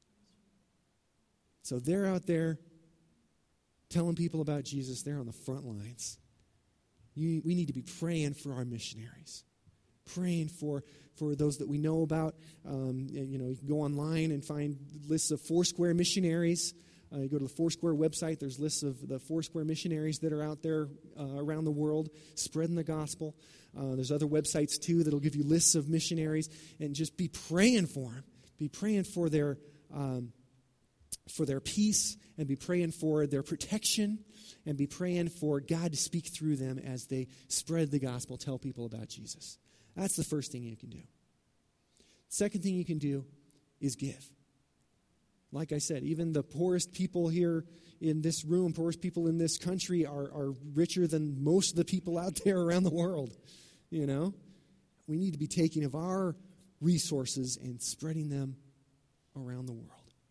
So they're out there telling people about Jesus. They're on the front lines. We need to be praying for our missionaries, praying for those that we know about. You can go online and find lists of Foursquare missionaries. You go to the Foursquare website. There's lists of the Foursquare missionaries that are out there around the world spreading the gospel. There's other websites, too, that'll give you lists of missionaries. And just be praying for them. Be praying for their for their peace and be praying for their protection and be praying for God to speak through them as they spread the gospel, tell people about Jesus. That's the first thing you can do. Second thing you can do is give. Like I said, even the poorest people here in this room, poorest people in this country are richer than most of the people out there around the world. You know? We need to be taking of our resources and spreading them around the world.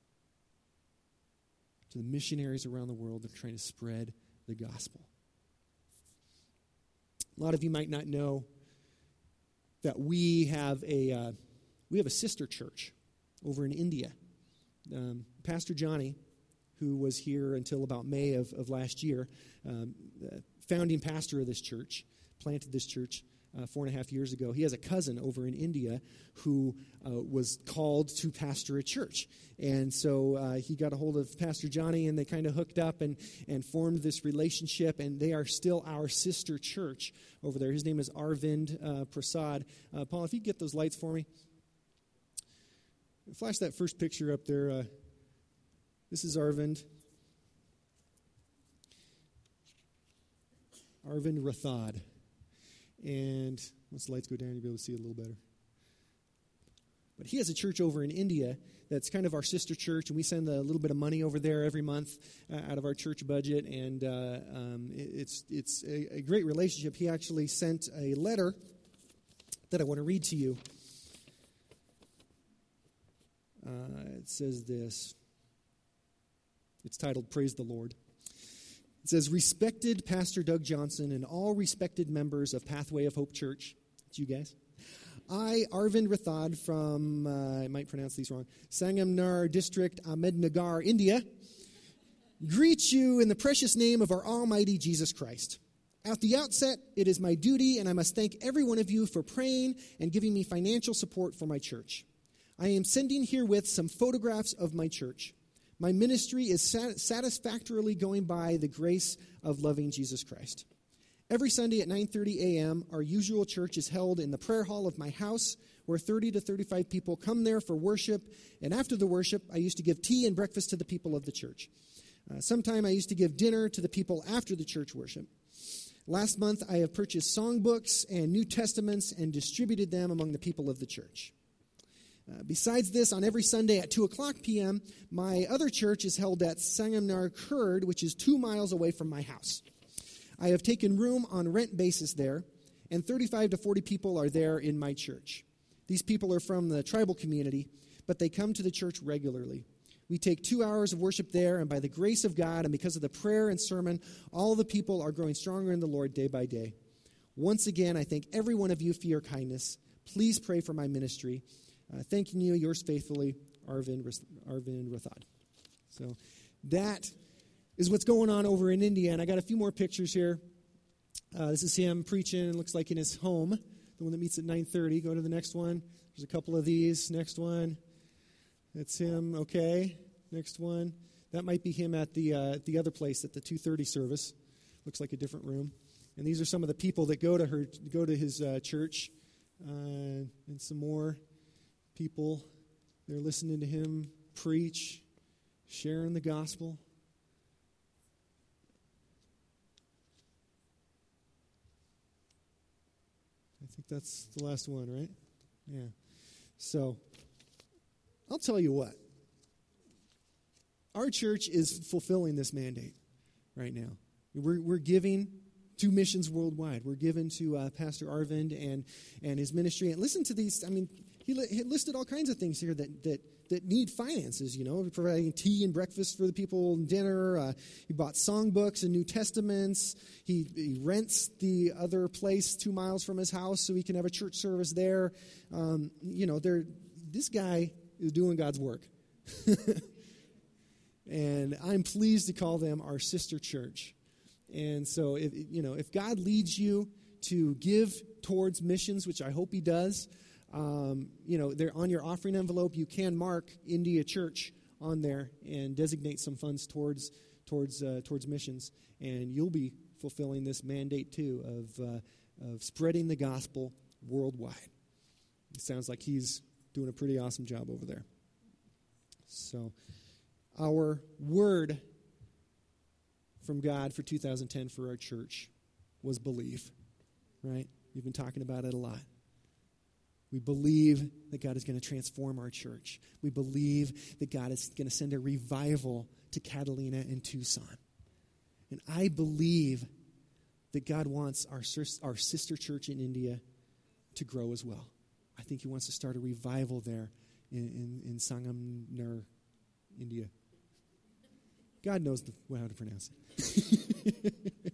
To the missionaries around the world that are trying to spread the gospel. A lot of you might not know that we have a sister church over in India. Pastor Johnny, who was here until about May of last year, founding pastor of this church, planted this church 4.5 years ago. He has a cousin over in India who was called to pastor a church. And so he got a hold of Pastor Johnny, and they kind of hooked up and formed this relationship, and they are still our sister church over there. His name is Arvind Prasad. Paul, if you get those lights for me. Flash that first picture up there. This is Arvind. Arvind Rathod. And once the lights go down, you'll be able to see it a little better. But he has a church over in India that's kind of our sister church, and we send a little bit of money over there every month out of our church budget, and it's a great relationship. He actually sent a letter that I want to read to you. It says this. It's titled, Praise the Lord. It says, Respected Pastor Doug Johnson and all respected members of Pathway of Hope Church. It's you guys. I, Arvind Rathod from, I might pronounce these wrong, Sangamner District, Ahmednagar, India, greet you in the precious name of our Almighty Jesus Christ. At the outset, it is my duty, and I must thank every one of you for praying and giving me financial support for my church. I am sending herewith some photographs of my church. My ministry is satisfactorily going by the grace of loving Jesus Christ. Every Sunday at 9:30 a.m., our usual church is held in the prayer hall of my house, where 30 to 35 people come there for worship. And after the worship, I used to give tea and breakfast to the people of the church. Sometime I used to give dinner to the people after the church worship. Last month, I have purchased songbooks and New Testaments and distributed them among the people of the church. Besides this, on every Sunday at 2 o'clock p.m., my other church is held at Sangamner Kurd, which is 2 miles away from my house. I have taken room on rent basis there, and 35 to 40 people are there in my church. These people are from the tribal community, but they come to the church regularly. We take 2 hours of worship there, and by the grace of God and because of the prayer and sermon, all the people are growing stronger in the Lord day by day. Once again, I thank every one of you for your kindness. Please pray for my ministry. Thanking you, yours faithfully, Arvind Rathod. So that is what's going on over in India. And I got a few more pictures here. This is him preaching, it looks like in his home, the one that meets at 9:30. Go to the next one. There's a couple of these. Next one. That's him. Okay. Next one. That might be him at the other place at the 2:30 service. Looks like a different room. And these are some of the people that go to his church. And some more people, they're listening to him preach, sharing the gospel. I think that's the last one, right? Yeah. So, I'll tell you what. Our church is fulfilling this mandate right now. We're giving to missions worldwide. We're giving to Pastor Arvind and his ministry. And listen to these. I mean, he listed all kinds of things here that need finances, you know, providing tea and breakfast for the people and dinner. He bought songbooks and New Testaments. He rents the other place 2 miles from his house so he can have a church service there. This guy is doing God's work. And I'm pleased to call them our sister church. And so, if God leads you to give towards missions, which I hope he does, they're on your offering envelope. You can mark India Church on there and designate some funds towards missions, and you'll be fulfilling this mandate too of spreading the gospel worldwide. It sounds like he's doing a pretty awesome job over there. So, Our word from God for 2010 for our church was believe, right? We've been talking about it a lot. We believe that God is going to transform our church. We believe that God is going to send a revival to Catalina and Tucson. And I believe that God wants our sister church in India to grow as well. I think he wants to start a revival there in Sangamner, India. God knows how to pronounce it.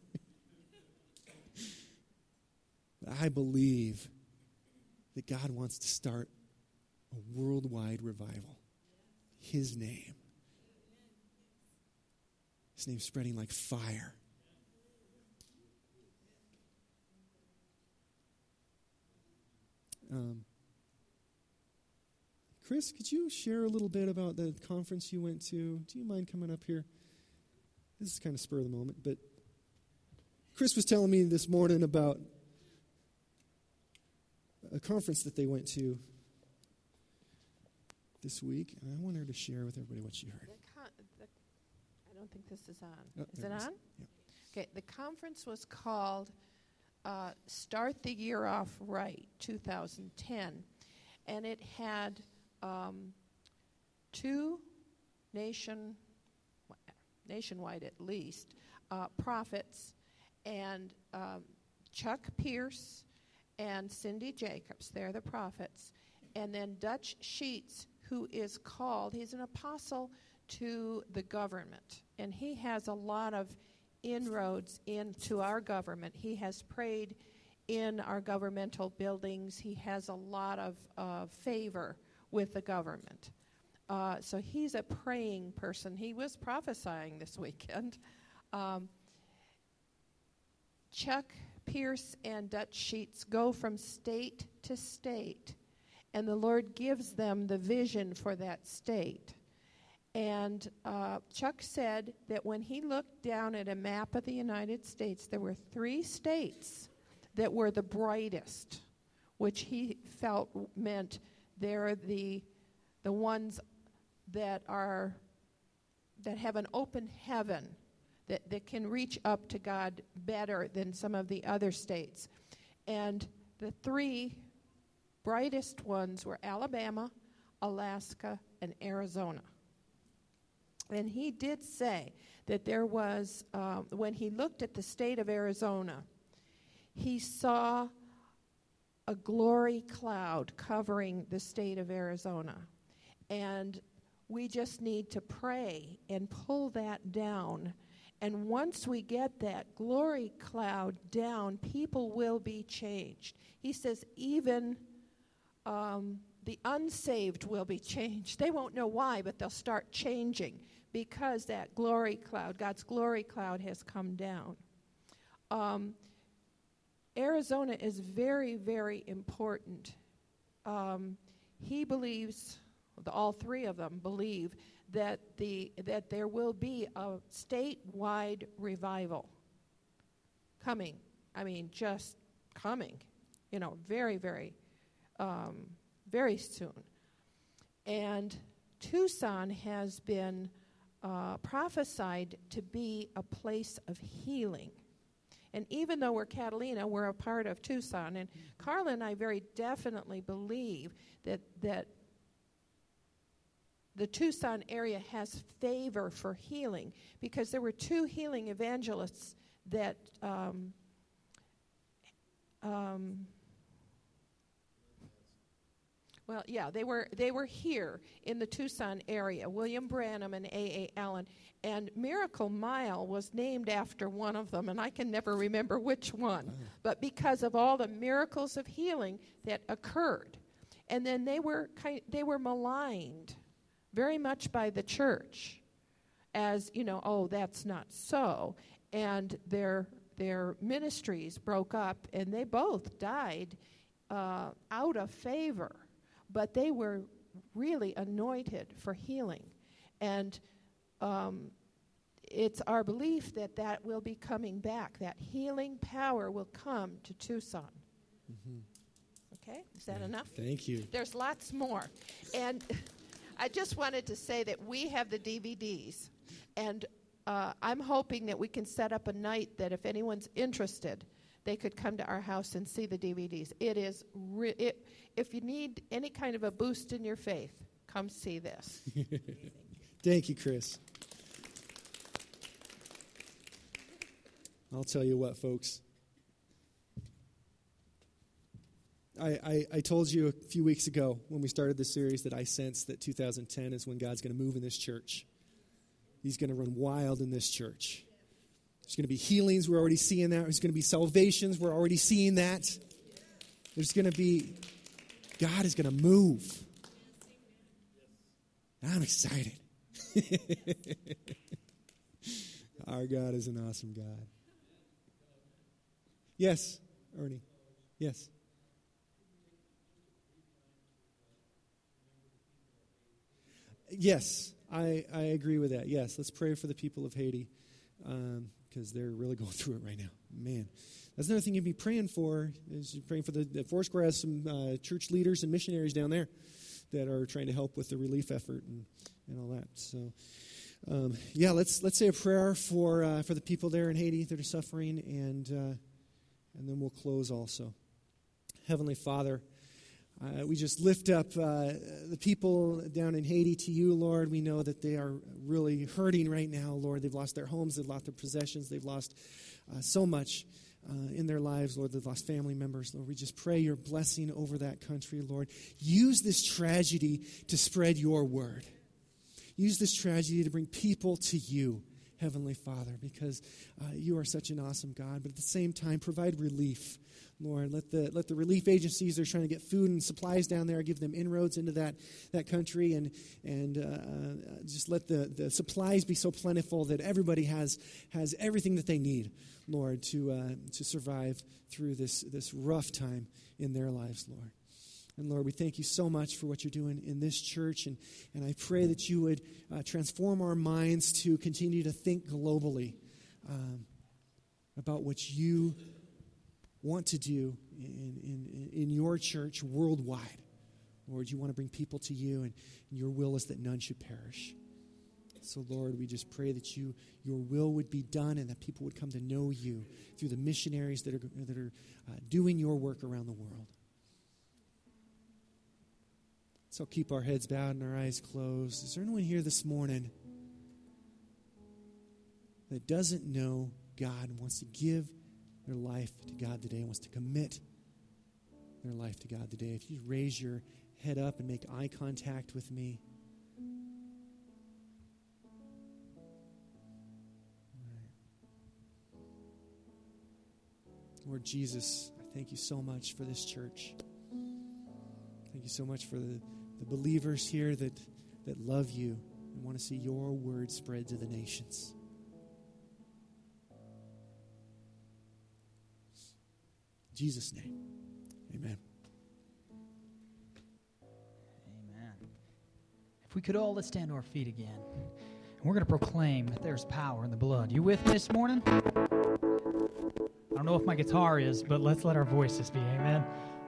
But I believe that God wants to start a worldwide revival. His name. His name's spreading like fire. Chris, could you share a little bit about the conference you went to? Do you mind coming up here? This is kind of spur of the moment, but Chris was telling me this morning about a conference that they went to this week, and I want her to share with everybody what she heard. I don't think this is on. Oh, Is it on? Yeah. Okay, the conference was called Start the Year Off Right, 2010. And it had two nationwide at least, prophets, and Chuck Pierce and Cindy Jacobs. They're the prophets. And then Dutch Sheets, who is called, he's an apostle to the government. And he has a lot of inroads into our government. He has prayed in our governmental buildings. He has a lot of favor with the government. So he's a praying person. He was prophesying this weekend. Chuck Pierce and Dutch Sheets go from state to state, and the Lord gives them the vision for that state. And Chuck said that when he looked down at a map of the United States, there were 3 states that were the brightest, which he felt meant they're the ones that have an open heaven, that can reach up to God better than some of the other states. And the 3 brightest ones were Alabama, Alaska, and Arizona. And he did say that there was, when he looked at the state of Arizona, he saw a glory cloud covering the state of Arizona. And we just need to pray and pull that down. And once we get that glory cloud down, people will be changed. He says even the unsaved will be changed. They won't know why, but they'll start changing because that glory cloud, God's glory cloud, has come down. Arizona is very, very important. He believes, all 3 of them believe, that there will be a statewide revival coming. I mean, just coming, very, very, very soon. And Tucson has been prophesied to be a place of healing. And even though we're Catalina, we're a part of Tucson. And Carla and I very definitely believe that the Tucson area has favor for healing, because there were 2 healing evangelists that they were here in the Tucson area, William Branham and A.A. Allen. And Miracle Mile was named after one of them, and I can never remember which one. But because of all the miracles of healing that occurred. And then they were maligned very much by the church as, that's not so. And their ministries broke up, and they both died out of favor. But they were really anointed for healing. And it's our belief that will be coming back. That healing power will come to Tucson. Mm-hmm. Okay? Is that enough? Thank you. There's lots more. And I just wanted to say that we have the DVDs, and I'm hoping that we can set up a night that if anyone's interested, they could come to our house and see the DVDs. It is if you need any kind of a boost in your faith, come see this. Thank you, Chris. I'll tell you what, folks. I told you a few weeks ago when we started this series that I sense that 2010 is when God's going to move in this church. He's going to run wild in this church. There's going to be healings. We're already seeing that. There's going to be salvations. We're already seeing that. There's going to be, God is going to move. I'm excited. Our God is an awesome God. Yes, Ernie. Yes. Yes, I agree with that. Yes, let's pray for the people of Haiti because they're really going through it right now. Man, that's another thing you'd be praying for is you're praying for the Foursquare has some church leaders and missionaries down there that are trying to help with the relief effort and all that. So, let's say a prayer for the people there in Haiti that are suffering, and then we'll close also. Heavenly Father, we just lift up the people down in Haiti to you, Lord. We know that they are really hurting right now, Lord. They've lost their homes, they've lost their possessions, they've lost so much in their lives, Lord. They've lost family members, Lord. We just pray your blessing over that country, Lord. Use this tragedy to spread your word. Use this tragedy to bring people to you, Heavenly Father, because you are such an awesome God. But at the same time, provide relief, Lord. Let the relief agencies that are trying to get food and supplies down there, give them inroads into that country, and just let the supplies be so plentiful that everybody has everything that they need, Lord, to survive through this rough time in their lives, Lord. And Lord, we thank you so much for what you're doing in this church, and I pray that you would transform our minds to continue to think globally about what you want to do in your church worldwide. Lord, you want to bring people to you, and your will is that none should perish. So, Lord, we just pray that your will would be done and that people would come to know you through the missionaries that are doing your work around the world. So keep our heads bowed and our eyes closed. Is there anyone here this morning that doesn't know God and wants to give their life to God today, wants to commit their life to God today? If you raise your head up and make eye contact with me. Lord Jesus, I thank you so much for this church. Thank you so much for the believers here that love you and want to see your word spread to the nations. In Jesus' name, amen. Amen. If we could all, let's stand to our feet again. And we're going to proclaim that there's power in the blood. You with me this morning? I don't know if my guitar is, but let's let our voices be. Amen.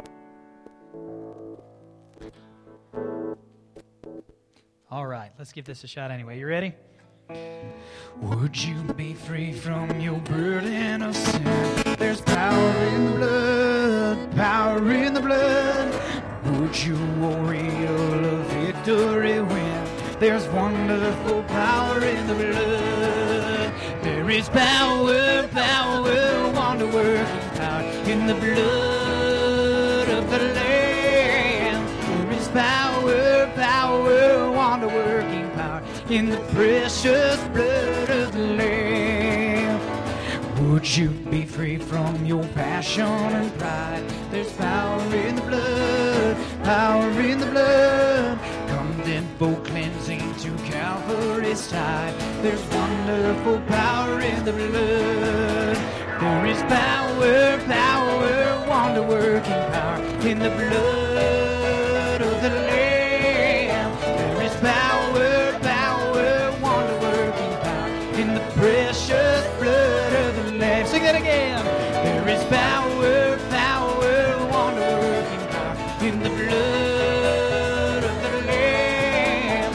All right, let's give this a shot anyway. You ready? Would you be free from your burden of sin? There's power in the blood, power in the blood. Would you warrior of victory win? There's wonderful power in the blood. There is power, power, wonder working power in the blood of the Lamb. There is power, power, wonder working power in the precious blood of the Lamb. Would you be free from your passion and pride? There's power in the blood, power in the blood. Come then for cleansing to Calvary's side. There's wonderful power in the blood. There is power, power, wonder working power in the blood of the Lamb. There is power, power, wonder working power in the precious blood of the Lamb. Sing that again. There is power, power, wonder working power in the blood of the Lamb.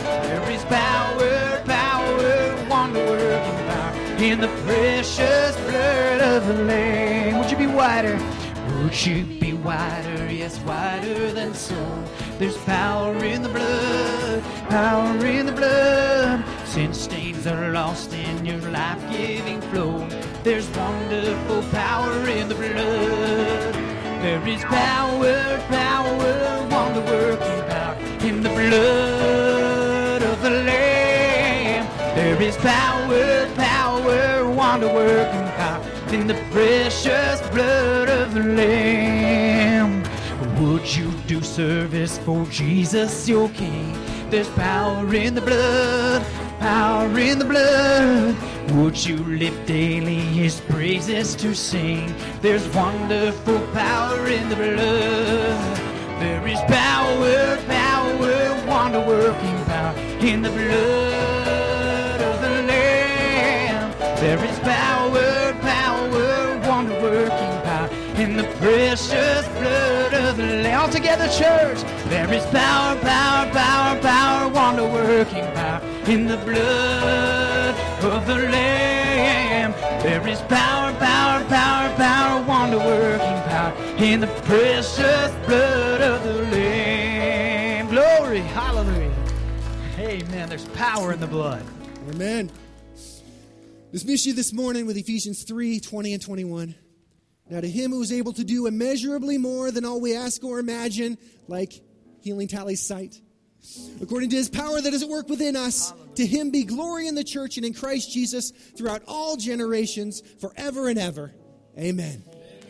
in the precious blood of the Lamb. Would you be whiter? Would you be whiter? Yes, whiter than snow. There's power in the blood, power in the blood. Sin stains are lost in your life-giving flow. There's wonderful power in the blood. There is power, power, wonder-working power in the blood of the Lamb. There is power, power, wonder-working power in the precious blood of the Lamb. Would you do service for Jesus, your King? There's power in the blood, power in the blood. Would you live daily his praises to sing? There's wonderful power in the blood. There is power, power, wonder-working power in the blood of the Lamb. There is power, power, wonder-working power in the precious blood of the Lamb. All together, church. There is power, power, power, power, wonder-working power in the blood of the Lamb. There is power, power, power, power, wonder-working power in the precious blood of the Lamb. Glory, hallelujah. Amen. There's power in the blood. Amen. Dismiss you this morning with Ephesians 3:20 and 21. Now to him who is able to do immeasurably more than all we ask or imagine, like healing Tally's sight, according to his power that is at work within us, to him be glory in the church and in Christ Jesus throughout all generations, forever and ever. Amen.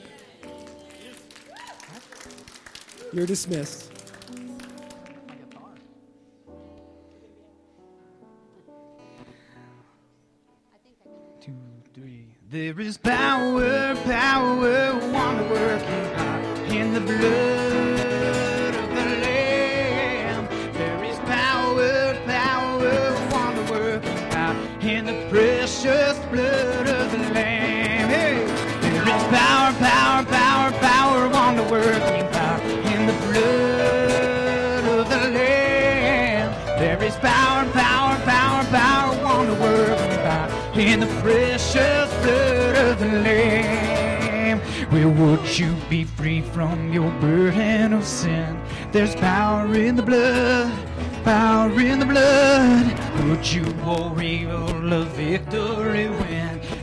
You're dismissed. 2, 3. There is power, power, wonder-working power in the blood of the Lamb. There is power, power, wonder-working power in the precious blood of the Lamb. Hey! There is power, power, power, power, wonder-working power in the blood of the Lamb. There is power, power, power, power, wonder-working power in the precious blood of the Lamb. Well, would you be free from your burden of sin? There's power in the blood, power in the blood. Would you war evil a victory win?